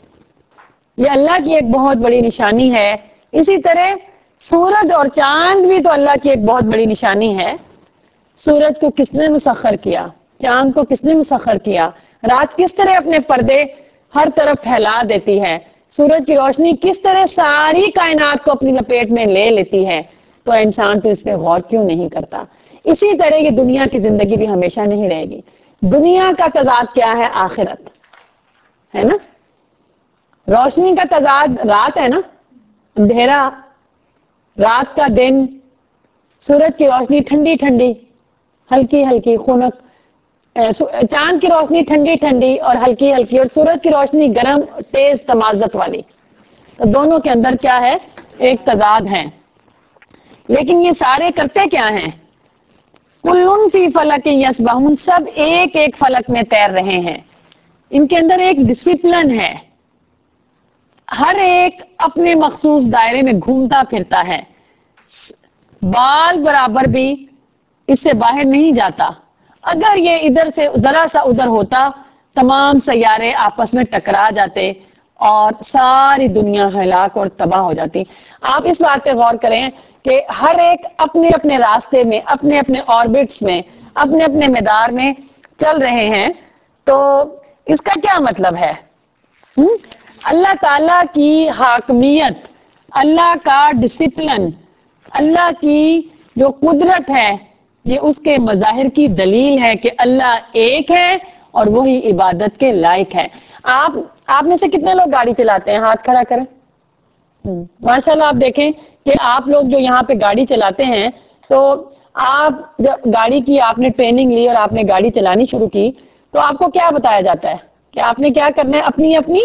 یہ اللہ کی ایک بہت بڑی نشانی ہے، اسی طرح سورج اور چاند بھی تو اللہ کی ایک بہت بڑی نشانی ہے. سورج کو کس نے مسخر کیا، چاند کو کس نے مسخر کیا، رات کس طرح اپنے پردے ہر طرف پھیلا دیتی ہے، سورج کی روشنی کس طرح ساری کائنات کو اپنی لپیٹ میں لے لیتی ہے. تو انسان تو اس پہ غور کیوں نہیں کرتا؟ اسی طرح یہ دنیا کی زندگی بھی ہمیشہ نہیں رہے گی. دنیا کا تضاد کیا ہے؟ آخرت ہے نا. روشنی کا تضاد رات ہے نا، اندھیرا، رات کا دن، سورج کی روشنی ٹھنڈی ٹھنڈی ہلکی ہلکی خنک، چاند کی روشنی ٹھنڈی ٹھنڈی اور ہلکی ہلکی، اور سورج کی روشنی گرم تیز تمازت والی. تو دونوں کے اندر کیا ہے؟ ایک تضاد ہے. لیکن یہ سارے کرتے کیا ہیں؟ کلن فی فلک یسبحون، سب ایک ایک فلک میں تیر رہے ہیں. ان کے اندر ایک ڈسپلن ہے، ہر ایک اپنے مخصوص دائرے میں گھومتا پھرتا ہے، بال برابر بھی اس سے باہر نہیں جاتا. اگر یہ ادھر سے ذرا سا ادھر ہوتا تمام سیارے آپس میں ٹکرا جاتے اور ساری دنیا ہلاک اور تباہ ہو جاتی. آپ اس بات پہ غور کریں کہ ہر ایک اپنے اپنے راستے میں، اپنے اپنے آربٹس میں، اپنے اپنے مدار میں چل رہے ہیں. تو اس کا کیا مطلب ہے؟ ہم؟ اللہ تعالی کی حاکمیت، اللہ کا ڈسپلن، اللہ کی جو قدرت ہے یہ اس کے مظاہر کی دلیل ہے کہ اللہ ایک ہے اور وہی عبادت کے لائق ہے. آپ آپ میں سے کتنے لوگ گاڑی چلاتے ہیں؟ ہاتھ کھڑا کریں. ماشاءاللہ آپ دیکھیں کہ آپ لوگ جو یہاں پہ گاڑی چلاتے ہیں تو آپ جب گاڑی کی آپ نے ٹریننگ لی اور آپ نے گاڑی چلانی شروع کی تو آپ کو کیا بتایا جاتا ہے کہ آپ نے کیا کرنا ہے؟ اپنی اپنی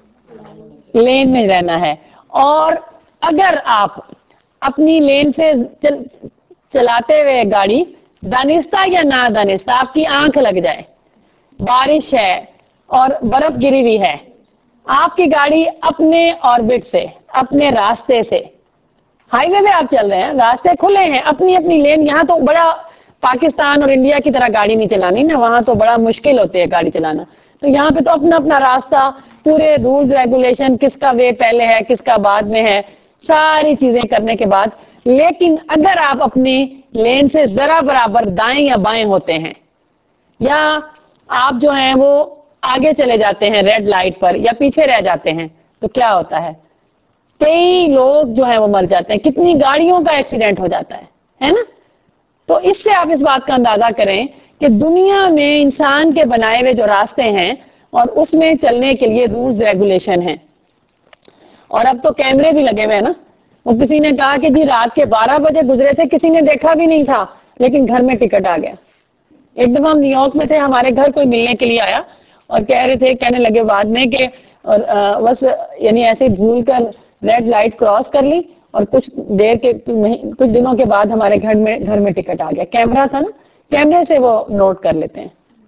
لین میں رہنا ہے. اور اگر آپ اپنی لین سے چل چلاتے ہوئے گاڑی دانستہ یا نہ دانستہ آپ کی آنکھ لگ جائے، بارش ہے اور برف گری ہوئی ہے، آپ کی گاڑی اپنے آربٹ سے اپنے راستے سے، ہائی وے میں آپ چل رہے ہیں، راستے کھلے ہیں، اپنی اپنی لین. یہاں تو بڑا پاکستان اور انڈیا کی طرح گاڑی نہیں چلانی نا، وہاں تو بڑا مشکل ہوتی ہے گاڑی چلانا. تو یہاں پہ تو اپنا اپنا راستہ، پورے رولز ریگولیشن، کس کا وے پہلے ہے کس کا بعد میں ہے، ساری چیزیں کرنے کے بعد. لیکن اگر آپ اپنی لین سے ذرا برابر دائیں یا بائیں ہوتے ہیں یا آپ جو ہیں وہ آگے چلے جاتے ہیں ریڈ لائٹ پر یا پیچھے رہ جاتے ہیں تو کیا ہوتا ہے؟ کئی لوگ جو ہیں وہ مر جاتے ہیں، کتنی گاڑیوں کا ایکسیڈنٹ ہو جاتا ہے ہے نا. تو اس سے آپ اس بات کا اندازہ کریں کہ دنیا میں انسان کے بنائے ہوئے جو راستے ہیں اور اس میں چلنے کے لیے رولز ریگولیشن ہیں. اور اب تو کیمرے بھی لگے ہوئے ہیں نا. وہ کسی نے کہا کہ جی رات کے بارہ بجے گزرے تھے، کسی نے دیکھا بھی نہیں تھا لیکن گھر میں ٹکٹ آ گیا. ایک دفعہ ہم نیو یارک میں تھے، ہمارے گھر کوئی ملنے کے لیے آیا اور کہہ رہے تھے، کہنے لگے بعد میں کہ اور بس یعنی ایسے بھول کر ریڈ لائٹ کراس کر لی اور کچھ دیر کے کچھ دنوں کے بعد ہمارے گھر میں گھر میں ٹکٹ آ گیا. کیمرہ تھا نا، کیمرے سے وہ نوٹ کر لیتے ہیں.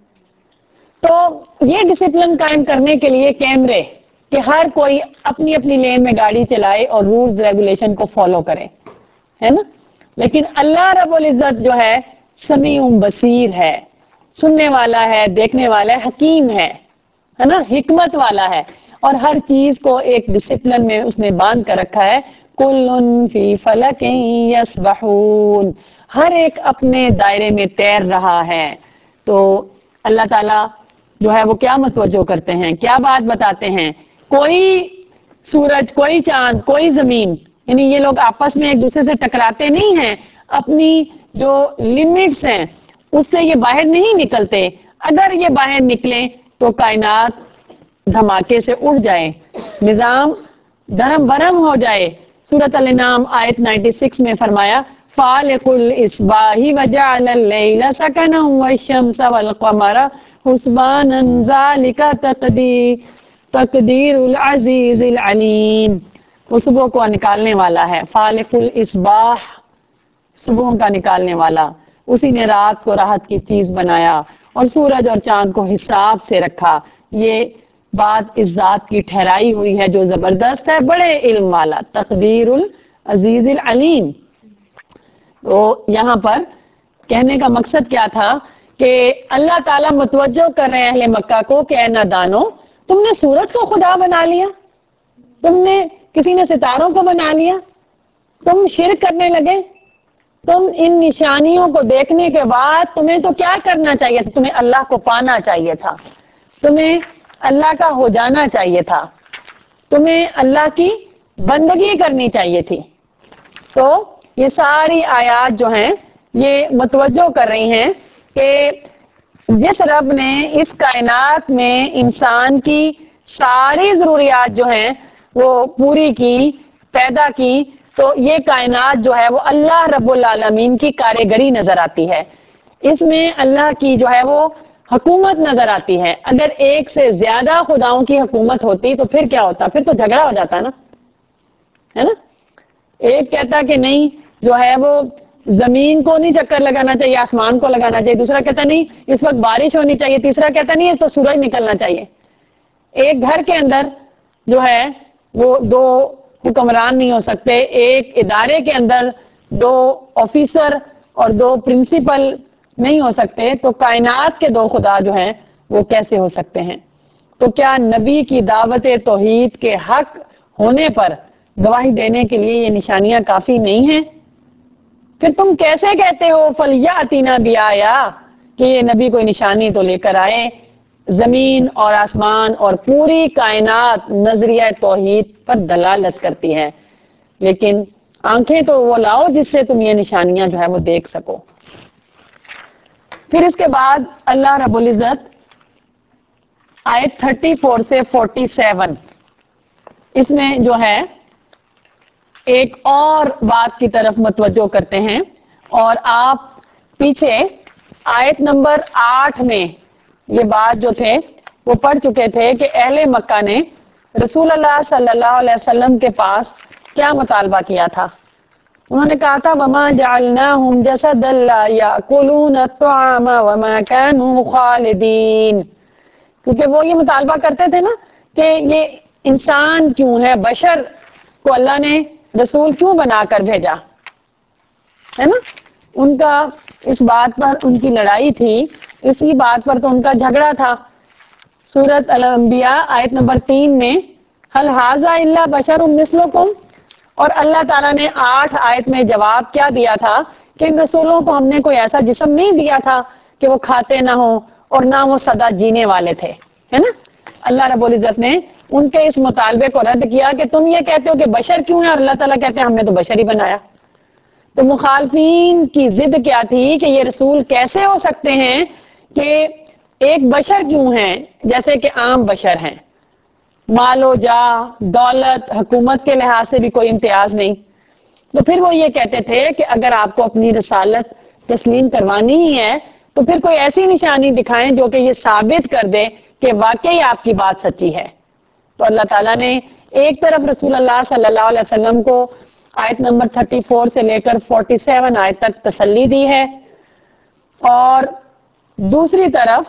تو یہ ڈسپلن قائم کرنے کے لیے کیمرے کہ ہر کوئی اپنی اپنی لین میں گاڑی چلائے اور رولز ریگولیشن کو فالو کرے، ہے نا. لیکن اللہ رب العزت جو ہے سمیع بصیر ہے، سننے والا ہے، دیکھنے والا ہے، حکیم ہے ہے نا، حکمت والا ہے، اور ہر چیز کو ایک ڈسپلن میں اس نے باندھ کر رکھا ہے. کلن فی فلک یسبحون، ہر ایک اپنے دائرے میں تیر رہا ہے. تو اللہ تعالی جو ہے وہ کیا متوجہ کرتے ہیں، کیا بات بتاتے ہیں؟ کوئی سورج، کوئی چاند، کوئی زمین، یعنی یہ لوگ آپس میں ایک دوسرے سے ٹکراتے نہیں ہیں، اپنی جو لمٹس ہیں اس سے یہ باہر نہیں نکلتے. اگر یہ باہر نکلیں تو کائنات دھماکے سے اڑ جائے، نظام دھرم برم ہو جائے. سورۃ الانعام آیت چھیانوے میں فرمایا فالق الاصباح وجعل الليل سكنا والشمس والقمر حسبانا ذلك تقدیر تقدیر العزیز العلیم. وہ صبح کو نکالنے والا ہے، فالق الاصباح، صبح کا نکالنے والا. اسی نے رات کو راحت کی چیز بنایا اور سورج اور چاند کو حساب سے رکھا. یہ بات اس ذات کی ٹھہرائی ہوئی ہے جو زبردست ہے، بڑے علم والا، تقدیر العزیز العلیم. تو یہاں پر کہنے کا مقصد کیا تھا کہ اللہ تعالیٰ متوجہ کر رہے ہیں اہل مکہ کو کہ اے نادانو، تم نے سورج کو خدا بنا لیا، تم نے کسی نے ستاروں کو بنا لیا، تم شرک کرنے لگے. تم ان نشانیوں کو دیکھنے کے بعد تمہیں تو کیا کرنا چاہیے تھا؟ تمہیں اللہ کو پانا چاہیے تھا، تمہیں اللہ کا ہو جانا چاہیے تھا، تمہیں اللہ کی بندگی کرنی چاہیے تھی. تو یہ ساری آیات جو ہیں یہ متوجہ کر رہی ہیں کہ جس رب نے اس کائنات میں انسان کی ساری ضروریات جو ہیں وہ پوری کی، پیدا کی، تو یہ کائنات جو ہے وہ اللہ رب العالمین کی کاریگری نظر آتی ہے. اس میں اللہ کی جو ہے وہ حکومت نظر آتی ہے. اگر ایک سے زیادہ خداؤں کی حکومت ہوتی تو پھر کیا ہوتا؟ پھر تو جھگڑا ہو جاتا نا، ہے نا. ایک کہتا کہ نہیں جو ہے وہ زمین کو نہیں چکر لگانا چاہیے، آسمان کو لگانا چاہیے. دوسرا کہتا نہیں اس وقت بارش ہونی چاہیے. تیسرا کہتا نہیں تو سورج نکلنا چاہیے. ایک گھر کے اندر جو ہے وہ دو حکمران نہیں ہو سکتے. ایک ادارے کے اندر دو آفیسر اور دو پرنسپل نہیں ہو سکتے. تو کائنات کے دو خدا جو ہیں وہ کیسے ہو سکتے ہیں؟ تو کیا نبی کی دعوت توحید کے حق ہونے پر گواہی دینے کے لیے یہ نشانیاں کافی نہیں ہیں؟ پھر تم کیسے کہتے ہو فَلْيَأْتِنَا بِآیَةٍ کہ یہ نبی کوئی نشانی تو لے کر آئے؟ زمین اور آسمان اور پوری کائنات نظریہ توحید پر دلالت کرتی ہے، لیکن آنکھیں تو وہ لاؤ جس سے تم یہ نشانیاں جو ہے وہ دیکھ سکو. پھر اس کے بعد اللہ رب العزت آیت چوتیس سے سینتالیس اس میں جو ہے ایک اور بات کی طرف متوجہ کرتے ہیں، اور آپ پیچھے آیت نمبر آٹھ میں یہ بات جو تھے وہ پڑھ چکے تھے کہ اہل مکہ نے رسول اللہ صلی اللہ علیہ وسلم کے پاس کیا مطالبہ کیا تھا. انہوں نے کہا تھا وَمَا جَعَلْنَاهُمْ جَسَدًا لَّا يَأْكُلُونَ الطَّعَامَ وَمَا كَانُوا خَالِدِينَ، کیونکہ وہ یہ مطالبہ کرتے تھے نا کہ یہ انسان کیوں ہے، بشر کو اللہ نے رسول کیوں بنا کر بھیجا ہے نا. ان کا اس بات پر ان کی لڑائی تھی، اسی بات پر تو ان کا جھگڑا تھا. سورۃ الانبیاء آیت نمبر تین میں هل هذا الا بشر مثلکم، اور اللہ تعالیٰ نے آٹھ آیت میں جواب کیا دیا تھا کہ ان رسولوں کو ہم نے کوئی ایسا جسم نہیں دیا تھا کہ وہ کھاتے نہ ہوں اور نہ وہ سدا جینے والے تھے، ہے نا. اللہ رب العزت نے ان کے اس مطالبے کو رد کیا کہ تم یہ کہتے ہو کہ بشر کیوں ہے، اور اللہ تعالیٰ کہتے ہیں ہم نے تو بشر ہی بنایا. تو مخالفین کی ضد کیا تھی کہ یہ رسول کیسے ہو سکتے ہیں کہ ایک بشر کیوں ہیں جیسے کہ عام بشر ہیں، مال و جاہ، دولت، حکومت کے لحاظ سے بھی کوئی امتیاز نہیں. تو پھر وہ یہ کہتے تھے کہ اگر آپ کو اپنی رسالت تسلیم کروانی ہی ہے تو پھر کوئی ایسی نشانی دکھائیں جو کہ یہ ثابت کر دے کہ واقعی آپ کی بات سچی ہے. تو اللہ تعالیٰ نے ایک طرف رسول اللہ صلی اللہ علیہ وسلم کو آیت نمبر چوتیس سے لے کر سینتالیس آیت تک تسلی دی ہے، اور دوسری طرف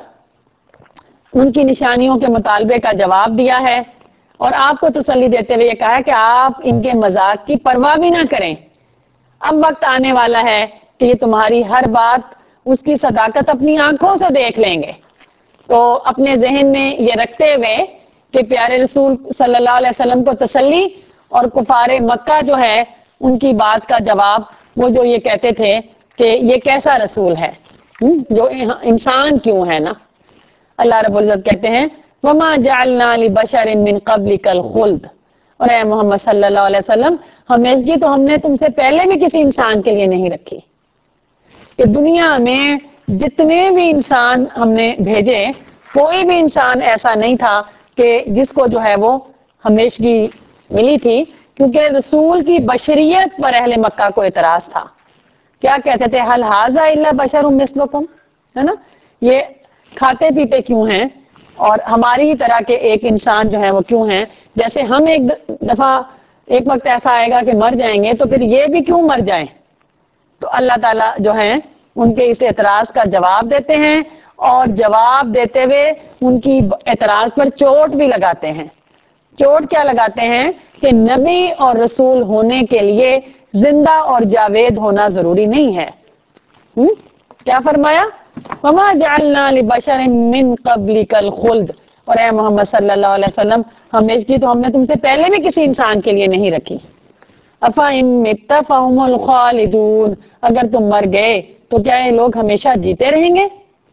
ان کی نشانیوں کے مطالبے کا جواب دیا ہے، اور آپ کو تسلی دیتے ہوئے یہ کہا ہے کہ آپ ان کے مذاق کی پرواہ بھی نہ کریں. اب وقت آنے والا ہے کہ یہ تمہاری ہر بات اس کی صداقت اپنی آنکھوں سے دیکھ لیں گے. تو اپنے ذہن میں یہ رکھتے ہوئے کہ پیارے رسول صلی اللہ علیہ وسلم کو تسلی اور کفار مکہ جو ہے ان کی بات کا جواب، وہ جو یہ کہتے تھے کہ یہ کیسا رسول ہے جو انسان کیوں ہے نا. اللہ رب العزت کہتے ہیں وَمَا جَعَلْنَا لِبَشَرٍ مِّن قَبْلِكَ الْخُلْدَ، اور اے محمد صلی اللہ علیہ وسلم ہمیشگی تو ہم نے تم سے پہلے بھی کسی انسان کے لیے نہیں رکھی. کہ دنیا میں جتنے بھی انسان ہم نے بھیجے کوئی بھی انسان ایسا نہیں تھا کہ جس کو جو ہے وہ ہمیشگی ملی تھی، کیونکہ رسول کی بشریت پر اہل مکہ کو اعتراض تھا. کیا کہتے تھے حل ھذا الا بشر مثلکم، ہے نا، یہ کھاتے پیتے کیوں ہیں اور ہماری ہی طرح کے ایک انسان جو ہے وہ کیوں ہیں، جیسے ہم ایک دفعہ ایک وقت ایسا آئے گا کہ مر جائیں گے تو پھر یہ بھی کیوں مر جائیں. تو اللہ تعالیٰ جو ہیں ان کے اس اعتراض کا جواب دیتے ہیں، اور جواب دیتے ہوئے ان کی اعتراض پر چوٹ بھی لگاتے ہیں. چوٹ کیا لگاتے ہیں کہ نبی اور رسول ہونے کے لیے زندہ اور جاوید ہونا ضروری نہیں ہے. ہم؟ کیا فرمایا وَمَا جَعَلْنَا لِبَشَرٍ مِّن قَبْلِكَ الْخُلْدَ، اور اے محمد صلی اللہ علیہ وسلم ہمیشگی تو ہم نے تم سے پہلے بھی کسی انسان کے لیے نہیں رکھی. أَفَإِن مِّتَّ فَهُمُ الْخَالِدُونَ، اگر تم مر گئے تو کیا یہ لوگ ہمیشہ جیتے رہیں گے.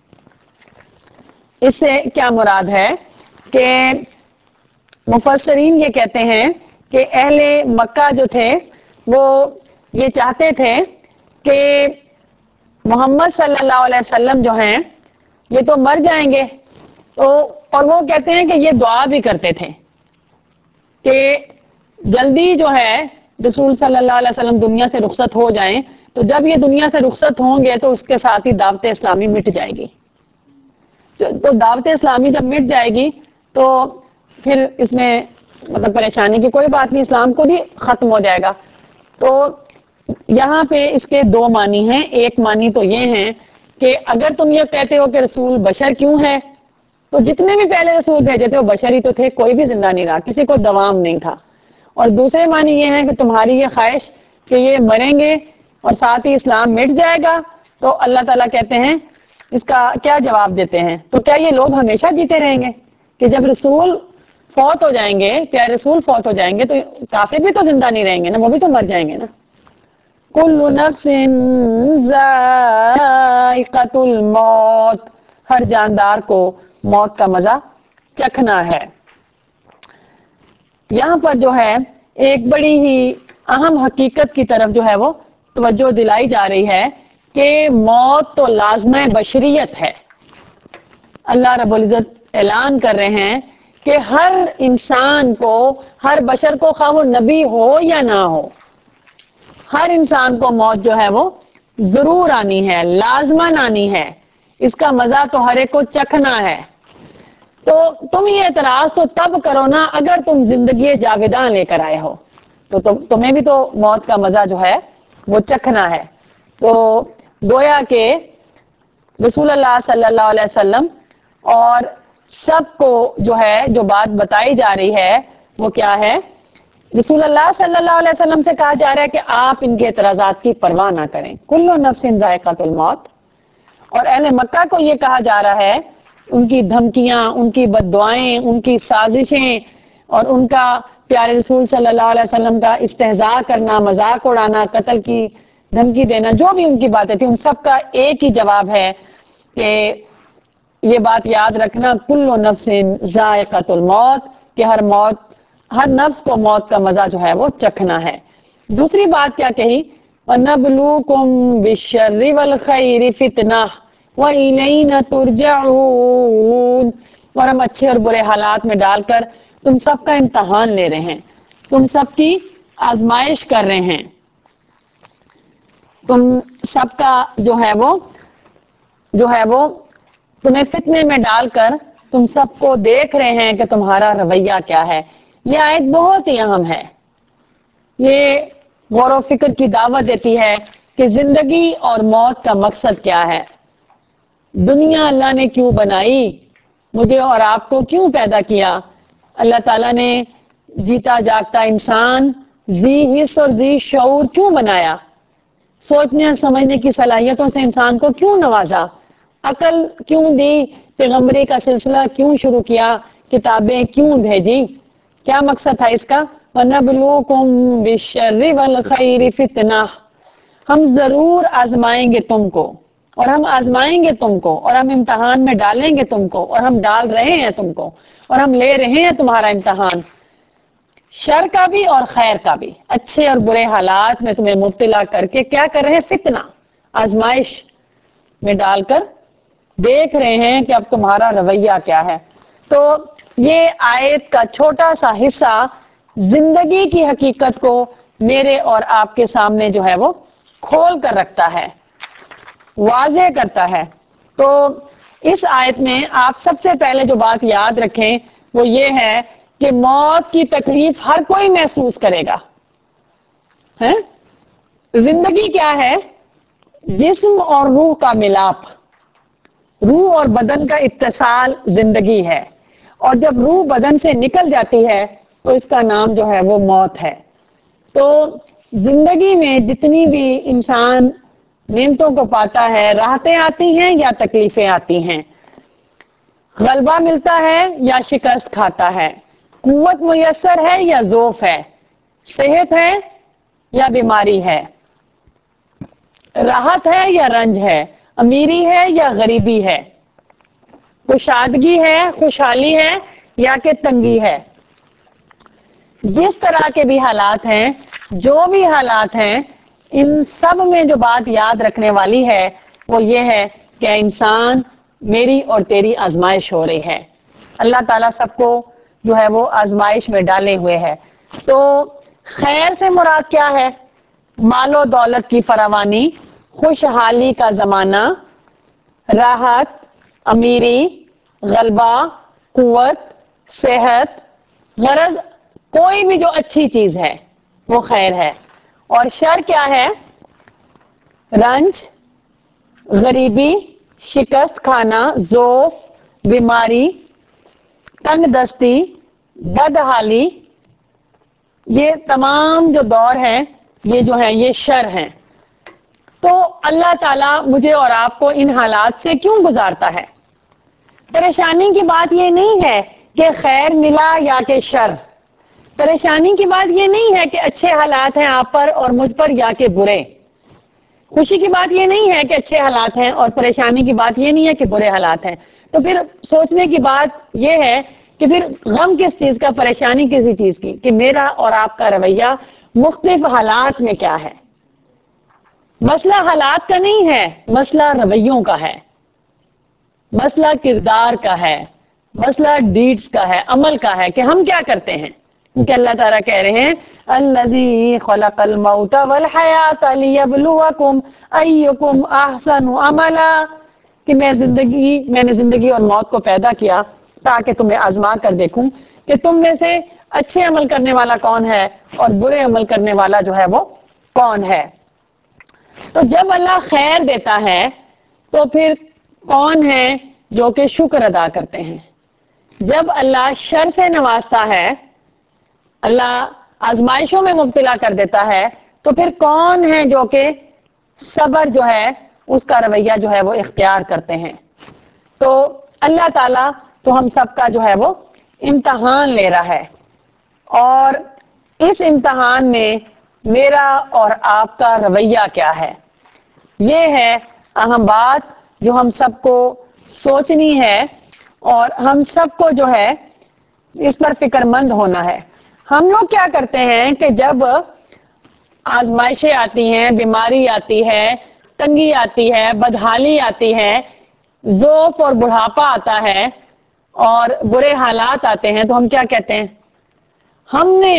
اس سے کیا مراد ہے کہ مفسرین یہ کہتے ہیں کہ اہل مکہ جو تھے وہ یہ چاہتے تھے کہ محمد صلی اللہ علیہ وسلم جو ہیں یہ تو مر جائیں گے، تو اور وہ کہتے ہیں کہ یہ دعا بھی کرتے تھے کہ جلدی جو ہے رسول صلی اللہ علیہ وسلم دنیا سے رخصت ہو جائیں، تو جب یہ دنیا سے رخصت ہوں گے تو اس کے ساتھ ہی دعوت اسلامی مٹ جائے گی. تو دعوت اسلامی جب مٹ جائے گی تو پھر اس میں مطلب پریشانی کی کوئی بات نہیں، اسلام کو بھی ختم ہو جائے گا. تو یہاں پہ اس کے دو معنی ہیں. ایک معنی تو یہ ہے کہ اگر تم یہ کہتے ہو کہ رسول بشر کیوں ہے تو جتنے بھی پہلے رسول بھیجے تھے وہ بشر ہی تو تھے، کوئی بھی زندہ نہیں رہا، کسی کو دوام نہیں تھا. اور دوسرے معنی یہ ہے کہ تمہاری یہ خواہش کہ یہ مریں گے اور ساتھ ہی اسلام مٹ جائے گا، تو اللہ تعالیٰ کہتے ہیں اس کا کیا جواب دیتے ہیں. تو کیا یہ لوگ ہمیشہ جیتے رہیں گے کہ جب رسول فوت ہو جائیں گے، پیارے رسول فوت ہو جائیں گے تو کافر بھی تو زندہ نہیں رہیں گے نا، وہ بھی تو مر جائیں گے نا. کل نفس ذائقۃ الموت، ہر جاندار کو موت کا مزہ چکھنا ہے. یہاں پر جو ہے ایک بڑی ہی اہم حقیقت کی طرف جو ہے وہ توجہ دلائی جا رہی ہے کہ موت تو لازمہ بشریت ہے. اللہ رب العزت اعلان کر رہے ہیں کہ ہر انسان کو، ہر بشر کو، خواہ وہ نبی ہو یا نہ ہو، ہر انسان کو موت جو ہے وہ ضرور آنی ہے، لازماً آنی ہے، اس کا مزہ تو ہر ایک کو چکھنا ہے۔ تو تم یہ اعتراض تو تب کرو نا اگر تم زندگی جاویداں لے کر آئے ہو، تو تمہیں بھی تو موت کا مزہ جو ہے وہ چکھنا ہے۔ تو گویا کہ رسول اللہ صلی اللہ علیہ وسلم اور سب کو جو ہے جو بات بتائی جا رہی ہے وہ کیا ہے؟ رسول اللہ صلی اللہ علیہ وسلم سے کہا جا رہا ہے کہ آپ ان کے اعتراضات کی پرواہ نہ کریں، کل نفس ذائقۃ الموت۔ اور اہل مکہ کو یہ کہا جا رہا ہے، ان کی دھمکیاں، ان کی بد دعائیں، ان کی سازشیں اور ان کا پیارے رسول صلی اللہ علیہ وسلم کا استہزاء کرنا، مذاق اڑانا، قتل کی دھمکی دینا، جو بھی ان کی باتیں تھیں، ان سب کا ایک ہی جواب ہے کہ یہ بات یاد رکھنا، کل نفس ذائقۃ الموت، کہ ہر موت ہر نفس کو موت کا مزہ جو ہے وہ چکھنا ہے۔ دوسری بات کیا کہی؟ وَنَبْلُوكُمْ بِالشَّرِّ وَالْخَيْرِ فِتْنَةً وَإِلَيْنَا تُرْجَعُونَ، اور ہم اچھے اور برے حالات میں ڈال کر تم سب کا امتحان لے رہے ہیں، تم سب کی آزمائش کر رہے ہیں، تم سب کا جو ہے وہ جو ہے وہ تمہیں فتنے میں ڈال کر تم سب کو دیکھ رہے ہیں کہ تمہارا رویہ کیا ہے۔ یہ آیت بہت ہی اہم ہے، یہ غور و فکر کی دعوت دیتی ہے کہ زندگی اور موت کا مقصد کیا ہے، دنیا اللہ نے کیوں بنائی، مجھے اور آپ کو کیوں پیدا کیا، اللہ تعالیٰ نے جیتا جاگتا انسان ذی حس اور ذی شعور کیوں بنایا، سوچنے اور سمجھنے کی صلاحیتوں سے انسان کو کیوں نوازا، عقل کیوں دی، پیغمبری کا سلسلہ کیوں شروع کیا، کتابیں کیوں بھیجی، کیا مقصد تھا اس کا؟ وَنَبْلُوكُمْ بِالشَّرِّ وَالْخَيْرِ فِتْنَةً، ہم ضرور آزمائیں گے تم کو، اور ہم آزمائیں گے تم کو، اور ہم امتحان میں ڈالیں گے تم کو، اور ہم ڈال رہے ہیں تم کو، اور ہم لے رہے ہیں تمہارا امتحان، شر کا بھی اور خیر کا بھی، اچھے اور برے حالات میں تمہیں مبتلا کر کے کیا کر رہے ہیں؟ فتنہ، آزمائش میں ڈال کر دیکھ رہے ہیں کہ اب تمہارا رویہ کیا ہے۔ تو یہ آیت کا چھوٹا سا حصہ زندگی کی حقیقت کو میرے اور آپ کے سامنے جو ہے وہ کھول کر رکھتا ہے، واضح کرتا ہے۔ تو اس آیت میں آپ سب سے پہلے جو بات یاد رکھیں وہ یہ ہے کہ موت کی تکلیف ہر کوئی محسوس کرے گا۔ ہیں؟ زندگی کیا ہے؟ جسم اور روح کا ملاپ، روح اور بدن کا اتصال زندگی ہے، اور جب روح بدن سے نکل جاتی ہے تو اس کا نام جو ہے وہ موت ہے۔ تو زندگی میں جتنی بھی انسان نعمتوں کو پاتا ہے، راحتیں آتی ہیں یا تکلیفیں آتی ہیں، غلبہ ملتا ہے یا شکست کھاتا ہے، قوت میسر ہے یا ضعف ہے، صحت ہے یا بیماری ہے، راحت ہے یا رنج ہے، امیری ہے یا غریبی ہے، کشادگی ہے، خوشحالی ہے یا کہ تنگی ہے، جس طرح کے بھی حالات ہیں، جو بھی حالات ہیں، ان سب میں جو بات یاد رکھنے والی ہے وہ یہ ہے کہ انسان میری اور تیری آزمائش ہو رہی ہے، اللہ تعالیٰ سب کو جو ہے وہ آزمائش میں ڈالے ہوئے ہے۔ تو خیر سے مراد کیا ہے؟ مال و دولت کی فراوانی، خوشحالی کا زمانہ، راحت، امیری، غلبہ، قوت، صحت، غرض کوئی بھی جو اچھی چیز ہے وہ خیر ہے۔ اور شر کیا ہے؟ رنج، غریبی، شکست کھانا، ضعف، بیماری، تنگ دستی، بدحالی، یہ تمام جو دور ہیں یہ جو ہیں یہ شر ہیں۔ تو اللہ تعالیٰ مجھے اور آپ کو ان حالات سے کیوں گزارتا ہے؟ پریشانی کی بات یہ نہیں ہے کہ خیر ملا یا کہ شر، پریشانی کی بات یہ نہیں ہے کہ اچھے حالات ہیں آپ پر اور مجھ پر یا کہ برے، خوشی کی بات یہ نہیں ہے کہ اچھے حالات ہیں اور پریشانی کی بات یہ نہیں ہے کہ برے حالات ہیں۔ تو پھر سوچنے کی بات یہ ہے کہ پھر غم کس چیز کا، پریشانی کسی چیز کی، کہ میرا اور آپ کا رویہ مختلف حالات میں کیا ہے۔ مسئلہ حالات کا نہیں ہے، مسئلہ رویوں کا ہے، مسئلہ کردار کا ہے، مسئلہ ڈیڈز کا ہے، عمل کا ہے کہ ہم کیا کرتے ہیں۔ کیونکہ اللہ تعالیٰ کہہ رہے ہیں الذی خلق الموت والحیات لیبلوکم ایکم احسن عملا، کہ میں زندگی میں نے زندگی اور موت کو پیدا کیا تاکہ تمہیں آزما کر دیکھوں کہ تم میں سے اچھے عمل کرنے والا کون ہے اور برے عمل کرنے والا جو ہے وہ کون ہے۔ تو جب اللہ خیر دیتا ہے تو پھر کون ہے جو کہ شکر ادا کرتے ہیں؟ جب اللہ شر سے نوازتا ہے، اللہ آزمائشوں میں مبتلا کر دیتا ہے، تو پھر کون ہے جو کہ صبر جو ہے اس کا رویہ جو ہے وہ اختیار کرتے ہیں؟ تو اللہ تعالیٰ تو ہم سب کا جو ہے وہ امتحان لے رہا ہے، اور اس امتحان میں میرا اور آپ کا رویہ کیا ہے، یہ ہے اہم بات جو ہم سب کو سوچنی ہے، اور ہم سب کو جو ہے اس پر فکر مند ہونا ہے۔ ہم لوگ کیا کرتے ہیں کہ جب آزمائشیں آتی ہیں، بیماری آتی ہے، تنگی آتی ہے، بدحالی آتی ہے، ضعف اور بڑھاپا آتا ہے اور برے حالات آتے ہیں، تو ہم کیا کہتے ہیں؟ ہم نے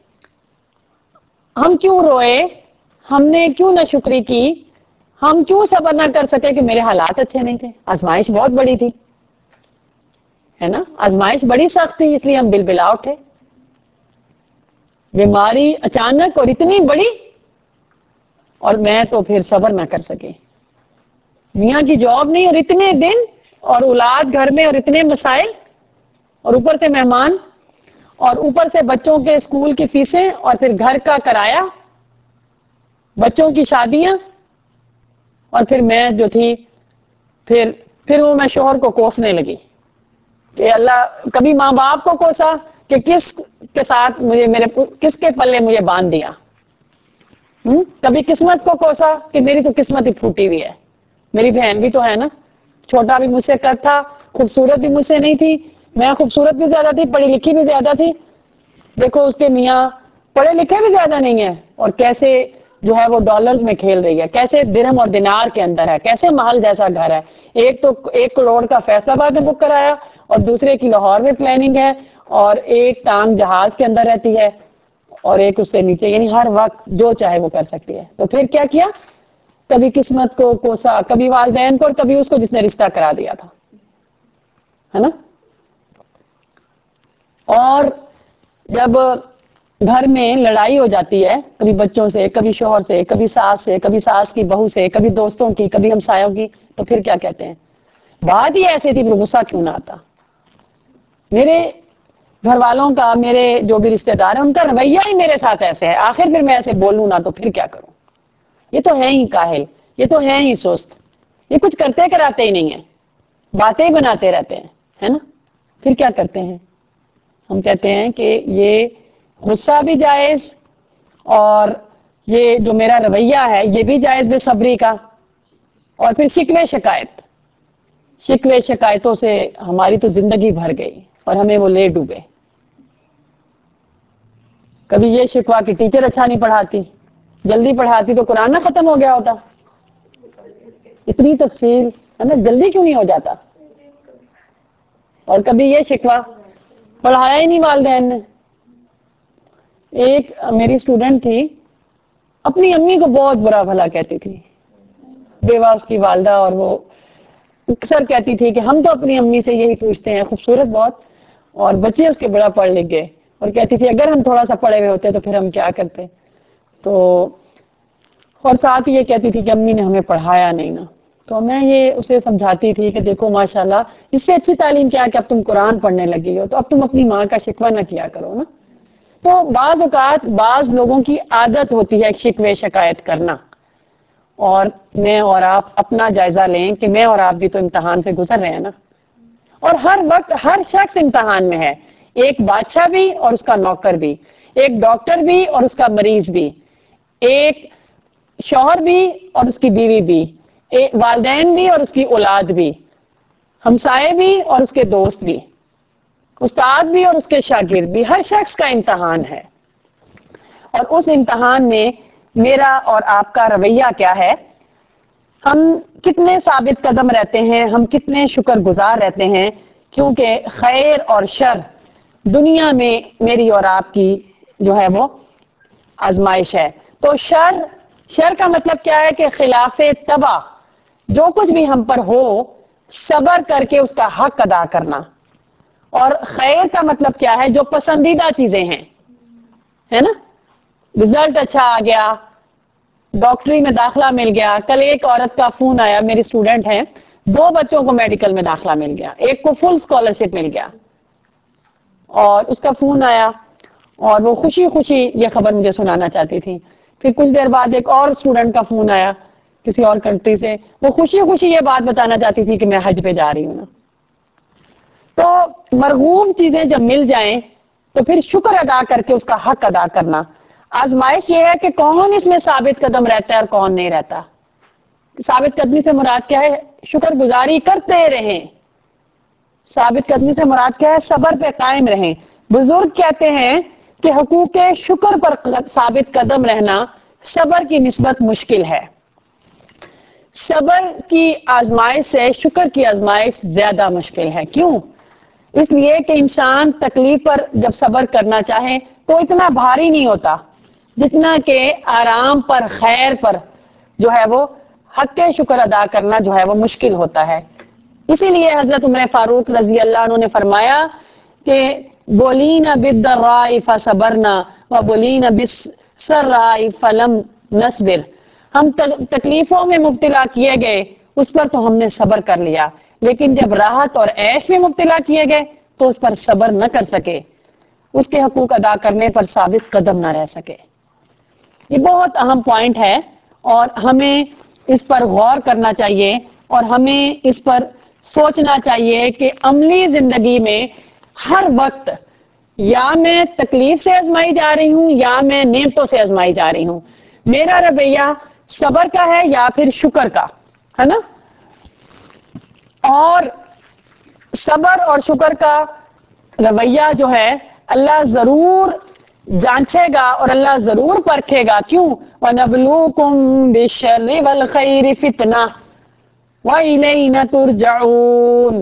ہم کیوں روئے، ہم نے کیوں نہ شکری کی، ہم کیوں صبر نہ کر سکے کہ میرے حالات اچھے نہیں تھے، آزمائش بہت بڑی تھی، ہے نا، آزمائش بڑی سخت تھی، اس لیے ہم بلبلا اٹھے۔ بیماری اچانک اور اتنی بڑی، اور میں تو پھر صبر نہ کر سکے، میاں کی جاب نہیں اور اتنے دن اور اولاد گھر میں اور اتنے مسائل، اور اوپر سے مہمان، اور اوپر سے بچوں کے اسکول کی فیسیں، اور پھر گھر کا کرایہ، بچوں کی شادیاں، اور پھر میں جو تھی پھر پھر وہ میں شوہر کو کوسنے لگی کہ اللہ، کبھی ماں باپ کو کوسا کہ کس کے ساتھ مجھے میرے کس کے پلے مجھے باندھ دیا، ہم؟ کبھی قسمت کو کوسا کہ میری تو قسمت ہی پھوٹی ہوئی ہے، میری بہن بھی تو ہے نا، چھوٹا بھی مجھ سے کر تھا، خوبصورت بھی مجھ سے نہیں تھی، میں خوبصورت بھی زیادہ تھی، پڑھی لکھی بھی زیادہ تھی، دیکھو اس کے میاں پڑھے لکھے بھی زیادہ نہیں ہیں، اور کیسے جو ہے وہ ڈالر میں کھیل رہی ہے، کیسے درہم اور دینار کے اندر ہے، کیسے محل جیسا گھر ہے، ایک تو ایک کروڑ کا فیصل آباد میں بک کرایا، اور دوسرے کی لاہور میں پلاننگ ہے، اور ایک ٹانگ جہاز کے اندر رہتی ہے، اور ایک اس سے نیچے، یعنی ہر وقت جو چاہے وہ کر سکتی ہے۔ تو پھر کیا کیا؟ کبھی قسمت کو کوسا، کبھی والدین کو، اور کبھی اس کو جس نے رشتہ کرا دیا تھا، ہے نا۔ اور جب گھر میں لڑائی ہو جاتی ہے، کبھی بچوں سے، کبھی شوہر سے، کبھی ساس سے، کبھی ساس کی بہو سے، کبھی دوستوں کی، کبھی ہمسایوں کی، تو پھر کیا کہتے ہیں؟ بات ہی ایسی تھی، پھر غصہ کیوں نہ آتا؟ میرے گھر والوں کا، میرے جو بھی رشتہ دار ہیں، ان کا رویہ ہی میرے ساتھ ایسے ہے، آخر پھر میں ایسے بولوں نہ تو پھر کیا کروں؟ یہ تو ہے ہی کاہل، یہ تو ہے ہی سست، یہ کچھ کرتے کراتے ہی نہیں ہیں، باتیں بناتے رہتے ہیں، ہے نا۔ پھر کیا کرتے ہیں؟ ہم کہتے ہیں کہ یہ غصہ بھی جائز، اور یہ جو میرا رویہ ہے یہ بھی جائز بے صبری کا، اور پھر شکوے شکایت، شکوے شکایتوں سے ہماری تو زندگی بھر گئی اور ہمیں وہ لے ڈوبے۔ کبھی یہ شکوا کہ ٹیچر اچھا نہیں پڑھاتی، جلدی پڑھاتی تو قرآن نہ ختم ہو گیا ہوتا، اتنی تفصیل ہے نا، جلدی کیوں نہیں ہو جاتا؟ اور کبھی یہ شکوا پڑھایا ہی نہیں والدین نے۔ ایک میری اسٹوڈنٹ تھی، اپنی امی کو بہت برا بھلا کہتی تھی، بیوہ اس کی والدہ، اور وہ اکثر کہتی تھی کہ ہم تو اپنی امی سے یہی پوچھتے ہیں، خوبصورت بہت، اور بچے اس کے بڑا پڑھ لکھ گئے، اور کہتی تھی اگر ہم تھوڑا سا پڑھے ہوئے ہوتے تو پھر ہم کیا کرتے؟ تو اور ساتھ یہ کہتی تھی کہ امی نے ہمیں پڑھایا نہیں نا۔ تو میں یہ اسے سمجھاتی تھی کہ دیکھو ماشاءاللہ، اس سے اچھی تعلیم کیا کہ اب تم قرآن پڑھنے لگی ہو، تو اب تم اپنی ماں کا شکوہ نہ کیا کرو نا۔ تو بعض اوقات بعض لوگوں کی عادت ہوتی ہے شکوے شکایت کرنا، اور میں اور آپ اپنا جائزہ لیں کہ میں اور آپ بھی تو امتحان سے گزر رہے ہیں نا، اور ہر وقت ہر شخص امتحان میں ہے، ایک بادشاہ بھی اور اس کا نوکر بھی، ایک ڈاکٹر بھی اور اس کا مریض بھی، ایک شوہر بھی اور اس کی بیوی بھی، ایک والدین بھی اور اس کی اولاد بھی، ہمسائے بھی اور اس کے دوست بھی، استاد بھی اور اس کے شاگرد بھی، ہر شخص کا امتحان ہے۔ اور اس امتحان میں میرا اور آپ کا رویہ کیا ہے؟ ہم کتنے ثابت قدم رہتے ہیں، ہم کتنے شکر گزار رہتے ہیں، کیونکہ خیر اور شر دنیا میں میری اور آپ کی جو ہے وہ آزمائش ہے. تو شر شر کا مطلب کیا ہے کہ خلاف طبع جو کچھ بھی ہم پر ہو صبر کر کے اس کا حق ادا کرنا. اور خیر کا مطلب کیا ہے؟ جو پسندیدہ چیزیں ہیں، ہے نا. رزلٹ اچھا آ گیا، ڈاکٹری میں داخلہ مل گیا. کل ایک عورت کا فون آیا، میری اسٹوڈنٹ ہیں، دو بچوں کو میڈیکل میں داخلہ مل گیا، ایک کو فل اسکالرشپ مل گیا، اور اس کا فون آیا اور وہ خوشی خوشی یہ خبر مجھے سنانا چاہتی تھی. پھر کچھ دیر بعد ایک اور اسٹوڈنٹ کا فون آیا کسی اور کنٹری سے، وہ خوشی خوشی یہ بات بتانا چاہتی تھی کہ میں حج پہ جا رہی ہوں. تو مرغوب چیزیں جب مل جائیں تو پھر شکر ادا کر کے اس کا حق ادا کرنا. آزمائش یہ ہے کہ کون اس میں ثابت قدم رہتا ہے اور کون نہیں رہتا. ثابت قدمی سے مراد کیا ہے؟ شکر گزاری کرتے رہیں. ثابت قدمی سے مراد کیا ہے؟ صبر پہ قائم رہیں. بزرگ کہتے ہیں کہ حقوق شکر پر ثابت قدم رہنا صبر کی نسبت مشکل ہے. صبر کی آزمائش سے شکر کی آزمائش زیادہ مشکل ہے. کیوں؟ اس لیے کہ انسان تکلیف پر جب صبر کرنا چاہے تو اتنا بھاری نہیں ہوتا جتنا کہ آرام پر، خیر پر جو ہے وہ حق شکر ادا کرنا جو ہے وہ مشکل ہوتا ہے. اسی لیے حضرت عمر فاروق رضی اللہ عنہ نے فرمایا کہ بولینا بالضراء فصبرنا وبولینا بالسراء فلم نصبر. ہم تکلیفوں میں مبتلا کیے گئے، اس پر تو ہم نے صبر کر لیا، لیکن جب راحت اور عیش میں مبتلا کیے گئے تو اس پر صبر نہ کر سکے، اس کے حقوق ادا کرنے پر ثابت قدم نہ رہ سکے. یہ بہت اہم پوائنٹ ہے اور ہمیں اس پر غور کرنا چاہیے اور ہمیں اس پر سوچنا چاہیے کہ عملی زندگی میں ہر وقت یا میں تکلیف سے آزمائی جا رہی ہوں یا میں نعمتوں سے آزمائی جا رہی ہوں. میرا رویہ صبر کا ہے یا پھر شکر کا، ہے نا. اور صبر اور شکر کا رویہ جو ہے اللہ ضرور جانچے گا اور اللہ ضرور پرکھے گا. کیوں؟ وَنَبْلُوكُمْ بِالشَّرِّ وَالْخَيْرِ فِتْنَةً وَإِلَيْنَا تُرْجَعُونَ.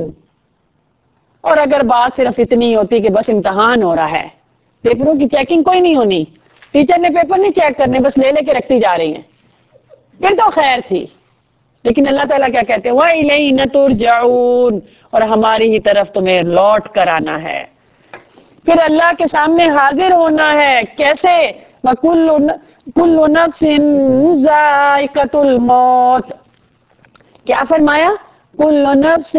اور اگر بات صرف اتنی ہوتی کہ بس امتحان ہو رہا ہے، پیپروں کی چیکنگ کوئی نہیں ہونی، ٹیچر نے پیپر نہیں چیک کرنے، بس لے لے کے رکھتی جا رہی ہیں، پھر تو خیر تھی. لیکن اللہ تعالیٰ کیا کہتے ہیں؟ وَإِلَيْنَا تُرْجَعُونَ، اور ہماری ہی طرف تمہیں لوٹ کر آنا ہے، پھر اللہ کے سامنے حاضر ہونا ہے. کیسے؟ وَكُلُّ كُلُّ نَفْسٍ ذَائِقَةُ الْمَوْتِ. کیا فرمایا؟ کل نفس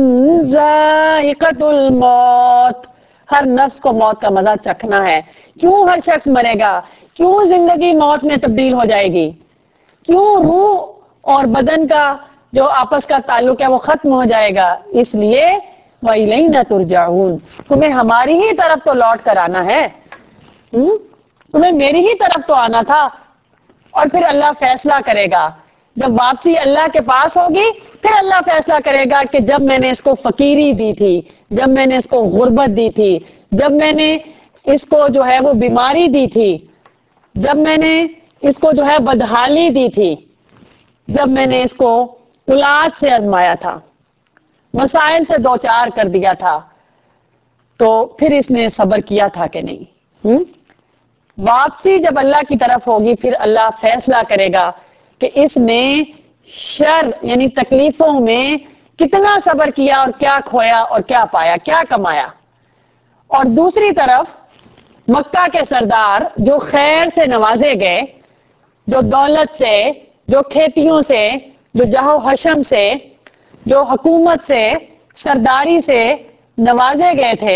ذائقۃ الموت. ہر نفس کو موت کا مزہ چکھنا ہے. کیوں ہر شخص مرے گا؟ کیوں زندگی موت میں تبدیل ہو جائے گی؟ کیوں روح اور بدن کا جو آپس کا تعلق ہے وہ ختم ہو جائے گا؟ اس لیے وَإِلَيْنَا تُرْجَعُونَ، تمہیں ہماری ہی طرف تو لوٹ کر آنا ہے، تمہیں میری ہی طرف تو آنا تھا. اور پھر اللہ فیصلہ کرے گا. جب واپسی اللہ کے پاس ہوگی پھر اللہ فیصلہ کرے گا کہ جب میں نے اس کو فقیری دی تھی، جب میں نے اس کو غربت دی تھی، جب میں نے اس کو جو ہے وہ بیماری دی تھی، جب میں نے اس کو جو ہے بدحالی دی تھی، جب میں نے اس کو اولاد سے آزمایا تھا، مسائل سے دوچار کر دیا تھا، تو پھر اس نے صبر کیا تھا کہ نہیں؟ ہم؟ واپسی جب اللہ کی طرف ہوگی پھر اللہ فیصلہ کرے گا کہ اس نے شر یعنی تکلیفوں میں کتنا صبر کیا اور کیا کھویا اور کیا پایا، کیا کمایا. اور دوسری طرف مکہ کے سردار جو خیر سے نوازے گئے، جو دولت سے، جو کھیتیوں سے، جو جہو حشم سے، جو حکومت سے، سرداری سے نوازے گئے تھے،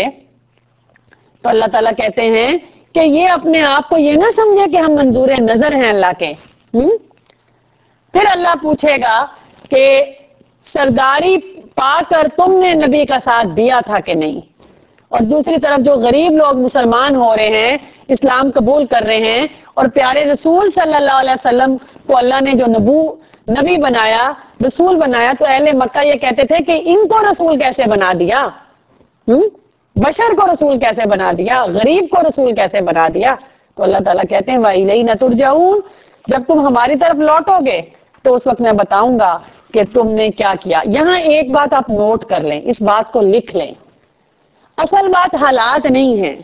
تو اللہ تعالیٰ کہتے ہیں کہ یہ اپنے آپ کو یہ نہ سمجھے کہ ہم منظور نظر ہیں اللہ کے. ہم؟ پھر اللہ پوچھے گا کہ سرداری پا کر تم نے نبی کا ساتھ دیا تھا کہ نہیں. اور دوسری طرف جو غریب لوگ مسلمان ہو رہے ہیں، اسلام قبول کر رہے ہیں، اور پیارے رسول صلی اللہ علیہ وسلم کو اللہ نے جو نبو نبی بنایا، رسول بنایا، تو اہل مکہ یہ کہتے تھے کہ ان کو رسول کیسے بنا دیا، ہم؟ بشر کو رسول کیسے بنا دیا، غریب کو رسول کیسے بنا دیا. تو اللہ تعالیٰ کہتے ہیں وَإِلَيْنَا تُرْجَعُونَ، جب تم ہماری طرف لوٹو گے تو اس وقت میں بتاؤں گا کہ تم نے کیا کیا. یہاں ایک بات آپ نوٹ کر لیں، اس بات کو لکھ لیں. اصل بات حالات نہیں ہیں.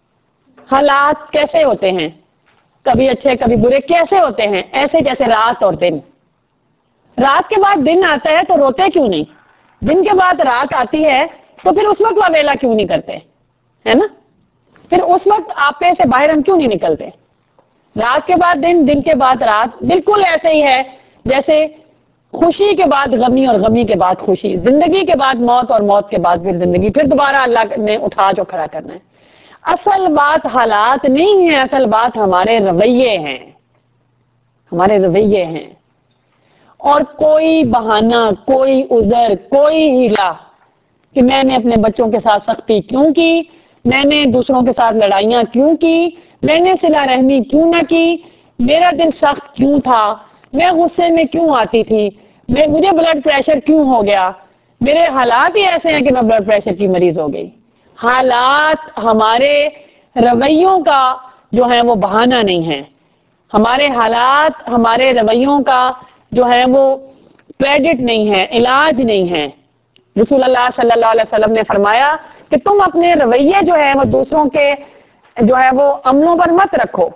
حالات کیسے ہوتے ہیں؟ کبھی اچھے کبھی برے. کیسے ہوتے ہیں؟ ایسے جیسے رات اور دن. رات کے بعد دن آتا ہے تو روتے کیوں نہیں؟ دن کے بعد رات آتی ہے تو پھر اس وقت واویلا کیوں نہیں کرتے؟ ہے نا؟ پھر اس وقت آپے سے باہر ہم کیوں نہیں نکلتے؟ رات کے بعد دن، دن کے بعد رات. بالکل ایسے ہی ہے جیسے خوشی کے بعد غمی اور غمی کے بعد خوشی، زندگی کے بعد موت اور موت کے بعد پھر زندگی، پھر دوبارہ اللہ نے اٹھا جو کھڑا کرنا ہے. اصل بات حالات نہیں ہے، اصل بات ہمارے رویے ہیں. ہمارے رویے ہیں. اور کوئی بہانہ، کوئی عذر، کوئی ہیلا کہ میں نے اپنے بچوں کے ساتھ سختی کیوں کی، میں نے دوسروں کے ساتھ لڑائیاں کیوں کی، میں نے صلہ رحمی کیوں نہ کی، میرا دل سخت کیوں تھا، میں غصے میں کیوں آتی تھی، میں مجھے بلڈ پریشر کیوں ہو گیا، میرے حالات ہی ایسے ہیں کہ میں بلڈ پریشر کی مریض ہو گئی. حالات ہمارے رویوں کا جو ہے وہ بہانہ نہیں ہے. ہمارے حالات ہمارے رویوں کا جو ہے وہ کریڈٹ نہیں ہے، علاج نہیں ہے. رسول اللہ صلی اللہ علیہ وسلم نے فرمایا کہ تم اپنے رویے جو ہے وہ دوسروں کے جو ہے وہ عملوں پر مت رکھو.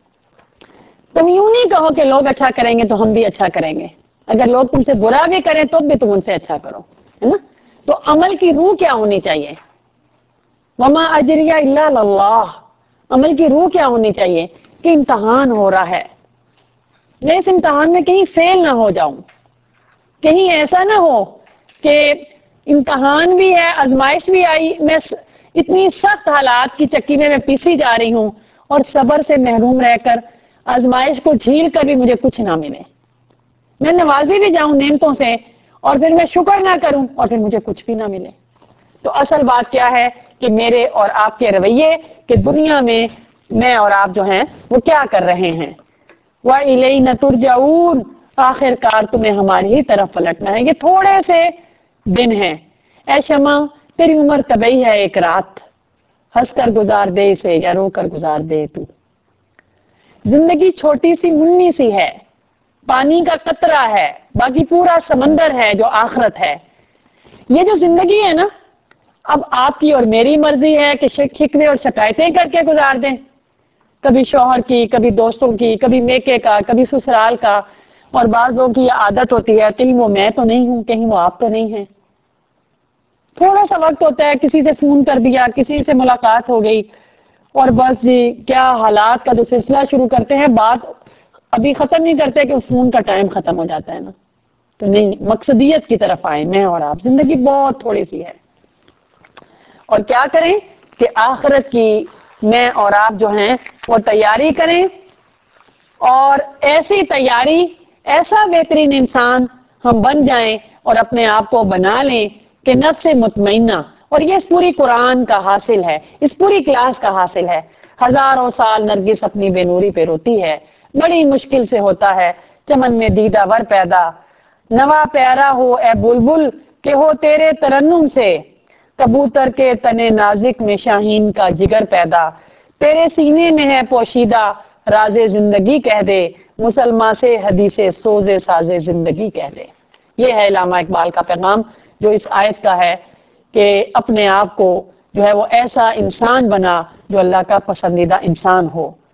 تم یوں نہیں کہو کہ لوگ اچھا کریں گے تو ہم بھی اچھا کریں گے. اگر لوگ تم سے برا بھی کریں تو بھی تم ان سے اچھا کرو. ہے نا؟ تو عمل کی روح کیا ہونی چاہیے؟ وما اجریہ الا اللہ. عمل کی روح کیا ہونی چاہیے؟ کہ امتحان ہو رہا ہے، میں اس امتحان میں کہیں فیل نہ ہو جاؤں. کہیں ایسا نہ ہو کہ امتحان بھی ہے، آزمائش بھی آئی، میں اتنی سخت حالات کی چکی میں میں پیسی جا رہی ہوں اور صبر سے محروم رہ کر آزمائش کو جھیل کر بھی مجھے کچھ نہ ملے. میں نوازی بھی جاؤں نعمتوں سے اور پھر میں شکر نہ کروں اور پھر مجھے کچھ بھی نہ ملے. تو اصل بات کیا ہے کہ میرے اور آپ کے رویے کہ دنیا میں میں اور آپ جو ہیں وہ کیا کر رہے ہیں. وَإِلَيْنَ تُرْجَعُونَ. آخر کار تمہیں ہماری ہی طرف پلٹنا ہے. یہ تھوڑے سے دن ہیں. اے شمع تیری عمر طبعی ہے ایک رات، ہنس کر گزار دے اسے یا رو کر گزار دے تو. زندگی چھوٹی سی منی سی ہے، پانی کا قطرہ ہے، باقی پورا سمندر ہے جو آخرت ہے. یہ جو زندگی ہے نا، اب آپ کی اور میری مرضی ہے کہ شکوے اور شکایتیں کر کے گزار دیں. کبھی شوہر کی، کبھی دوستوں کی، کبھی میکے کا، کبھی سسرال کا. اور بعض لوگوں کی یہ عادت ہوتی ہے کہیں وہ میں تو نہیں ہوں، کہیں وہ آپ تو نہیں ہیں. تھوڑا سا وقت ہوتا ہے، کسی سے فون کر دیا، کسی سے ملاقات ہو گئی اور بس جی کیا حالات کا جو سلسلہ شروع کرتے ہیں، بات ابھی ختم نہیں کرتے کہ فون کا ٹائم ختم ہو جاتا ہے نا. تو نہیں، مقصدیت کی طرف آئیں. میں اور آپ، زندگی بہت تھوڑی سی ہے اور کیا کریں کہ آخرت کی میں اور آپ جو ہیں وہ تیاری کریں اور ایسی تیاری، ایسا بہترین انسان ہم بن جائیں اور اپنے آپ کو بنا لیں کہ نفس مطمئنہ. اور یہ اس پوری قرآن کا حاصل ہے، اس پوری کلاس کا حاصل ہے. ہزاروں سال نرگس اپنی بے نوری پہ روتی ہے، بڑی مشکل سے ہوتا ہے چمن میں دیدہ ور پیدا. نوا پیارا ہو اے بلبل کہ ہو تیرے ترنم سے، کبوتر کے تنے نازک میں شاہین کا جگر پیدا. تیرے سینے میں ہے پوشیدہ راز زندگی کہہ دے، مسلمان سے حدیث سوز ساز زندگی کہہ دے. یہ ہے علامہ اقبال کا پیغام جو اس آیت کا ہے کہ اپنے آپ کو جو ہے وہ ایسا انسان بنا جو اللہ کا پسندیدہ انسان ہو.